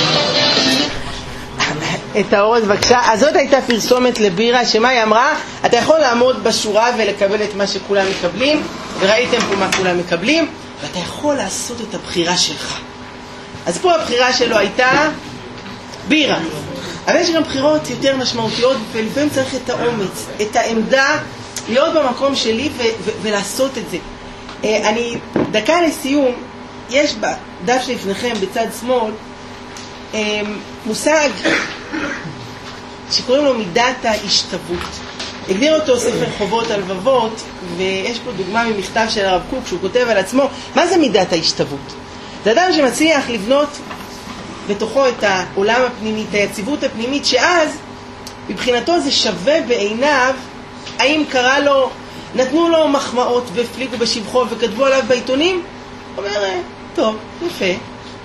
את האורז בבקשה. אז זאת הייתה פרסומת לבירה, שמה היא אמרה? אתה יכול לעמוד בשורה ולקבל את מה שכולם מקבלים, וראיתם פה מה כולם מקבלים, ואתה יכול לעשות את הבחירה שלך. אז פה הבחירה שלו הייתה בירה. אבל יש גם בחירות יותר משמעותיות, ולפעמים צריך את האומץ, את העמדה, להיות במקום שלי ולעשות את זה. אני, דקה לסיום, יש בדף שלפניכם בצד שמאל מושג שקוראים לו מידת ההשתוות. הגדיר אותו ספר חובות הלבבות, ויש פה דוגמה ממכתב של הרב קוק שהוא כותב על עצמו. מה זה מידת ההשתוות? זה אדם שמצליח לבנות בתוכו את העולם הפנימי, את היציבות הפנימית, שאז מבחינתו זה שווה בעיניו האם קרא לו, נתנו לו מחמאות והפליגו בשבחו וכתבו עליו בעיתונים, אומר, טוב, יפה.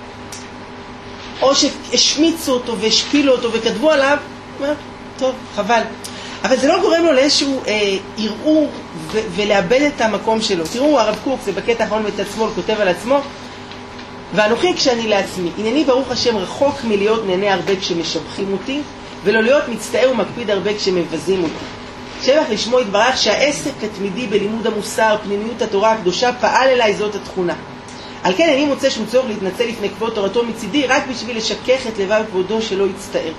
או שהשמיצו אותו והשפילו אותו וכתבו עליו, אומר, טוב, חבל. אבל זה לא גורם לו לאיזשהו ערעור ולאבד את המקום שלו. תראו, הרב קוק, זה בקטע האחרון בצד שמאל, כותב על עצמו, ואנוכי כשאני לעצמי, הנני ברוך השם רחוק מלהיות נהנה הרבה כשמשבחים אותי, ולא להיות מצטער ומקפיד הרבה כשמבזים אותי. שבח לשמו יתברך שהעסק התמידי בלימוד המוסר, פנימיות התורה הקדושה, פעל אליי זאת התכונה. על כן אני מוצא שום צורך להתנצל לפני כבוד תורתו מצידי, רק בשביל לשכך את לבב כבודו שלא יצטער.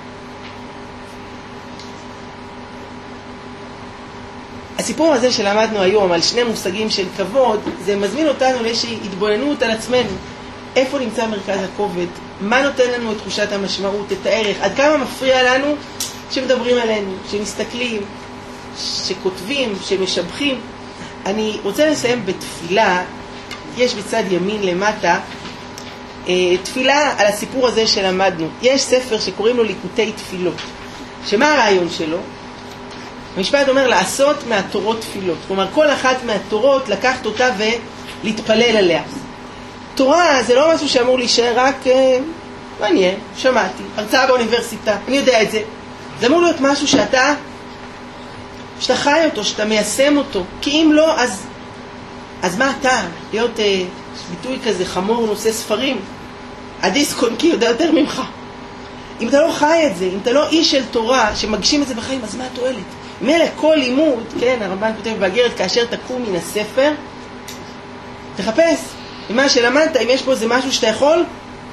הסיפור הזה שלמדנו היום על שני מושגים של כבוד, זה מזמין אותנו לאיזושהי התבוננות על עצמנו. איפה נמצא מרכז הכובד? מה נותן לנו את תחושת המשמעות, את הערך? עד כמה מפריע לנו שמדברים עלינו, שמסתכלים, שכותבים, שמשבחים? אני רוצה לסיים בתפילה. יש בצד ימין למטה תפילה על הסיפור הזה שלמדנו. יש ספר שקוראים לו ליקוטי תפילות. שמה הרעיון שלו? המשפט אומר לעשות מהתורות תפילות. כלומר, כל אחת מהתורות לקחת אותה ולהתפלל עליה. תורה זה לא משהו שאמור להישאר רק מעניין, שמעתי, הרצאה באוניברסיטה, אני יודע את זה. זה אמור להיות משהו שאתה חי אותו, שאתה מיישם אותו, כי אם לא, אז מה אתה? להיות ביטוי כזה חמור נושא ספרים, הדיסק-און-קי יודע יותר ממך. אם אתה לא חי את זה, אם אתה לא איש של תורה שמגשים את זה בחיים, אז מה התועלת? מילא כל לימוד, כן, הרמב"ן כותב באגרת, כאשר תקום מן הספר, תחפש ממה שלמדת, אם יש פה איזה משהו שאתה יכול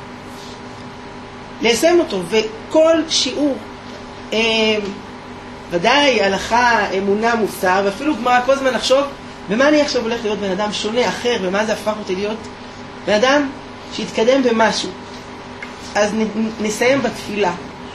ליישם אותו. וכל שיעור, ודאי הלכה, אמונה, מוסר, ואפילו גמרא, כל הזמן לחשוב ומה אני עכשיו הולך להיות בן אדם שונה, אחר, ומה זה הפך אותי להיות בן אדם שיתקדם במשהו. אז נסיים בתפילה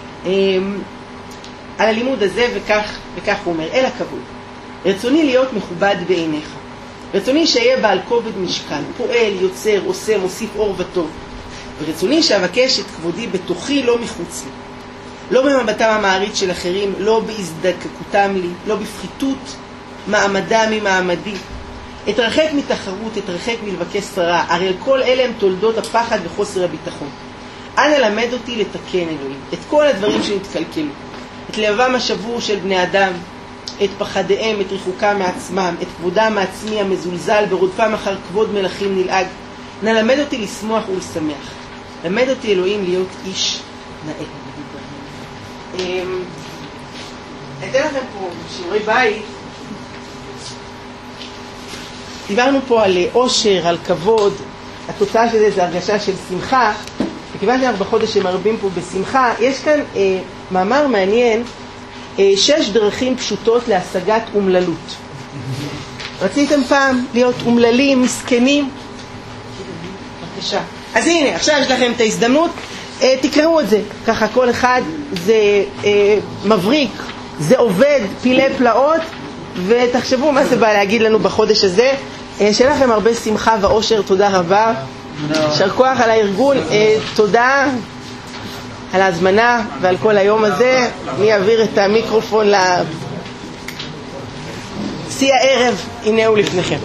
על הלימוד הזה, וכך הוא אומר: אל הכבוד, רצוני להיות מכובד בעיניך, רצוני שיהיה בעל כובד משקל, פועל, יוצר, עושה, מוסיף אור וטוב, ורצוני שאבקש את כבודי בתוכי, לא מחוץ לי, לא במבטם המעריץ של אחרים, לא בהזדקקותם לי, לא בפחיתות מעמדם ממעמדי. אתרחק מתחרות, אתרחק מלבקש שרה, הרי כל אלה הם תולדות הפחד וחוסר הביטחון. אנא למד אותי לתקן, אלוהים, את כל הדברים שנתקלקלו, את לבם השבור של בני אדם, את פחדיהם, את ריחוקם מעצמם, את כבודם העצמי המזולזל, ברודפם אחר כבוד מלכים נלעג. נא למד אותי לשמוח ולשמח. למד אותי, אלוהים, להיות איש נאה. אתן לכם פה שיעורי בית. דיברנו פה על עושר, על כבוד. התוצאה של זה הרגשה של שמחה. וכיוון שאנחנו בחודש שמרבים פה בשמחה, יש כאן מאמר מעניין, 6 דרכים פשוטות להשגת אומללות. רציתם פעם להיות אומללים, מסכנים? בבקשה. אז הנה, עכשיו יש לכם את ההזדמנות, תקראו את זה. ככה כל אחד זה מבריק, זה עובד, פילי פלאות, ותחשבו מה זה בא להגיד לנו בחודש הזה. שיהיה לכם הרבה שמחה ואושר, תודה רבה. יישר כוח על הארגון, תודה על ההזמנה ועל כל היום הזה. אני אעביר את המיקרופון לשיא הערב, הנה הוא לפניכם.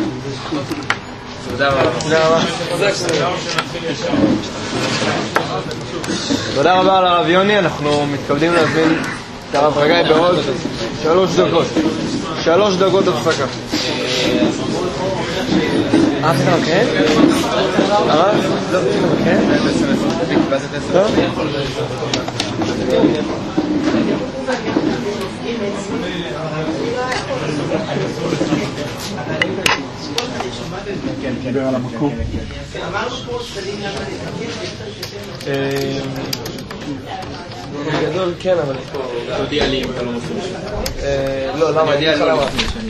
תודה רבה על הרב יוני. אנחנו מתכבדים להזמין את הרב חגי בעוד 3 דקות. 3 דקות הפסקה. אף אחד כן? הרב? לא, כן? טוב? כן, קיבר על המקום. בגדול כן, אבל... תודיע לי אם אתה לא מפריע. לא, למה? אני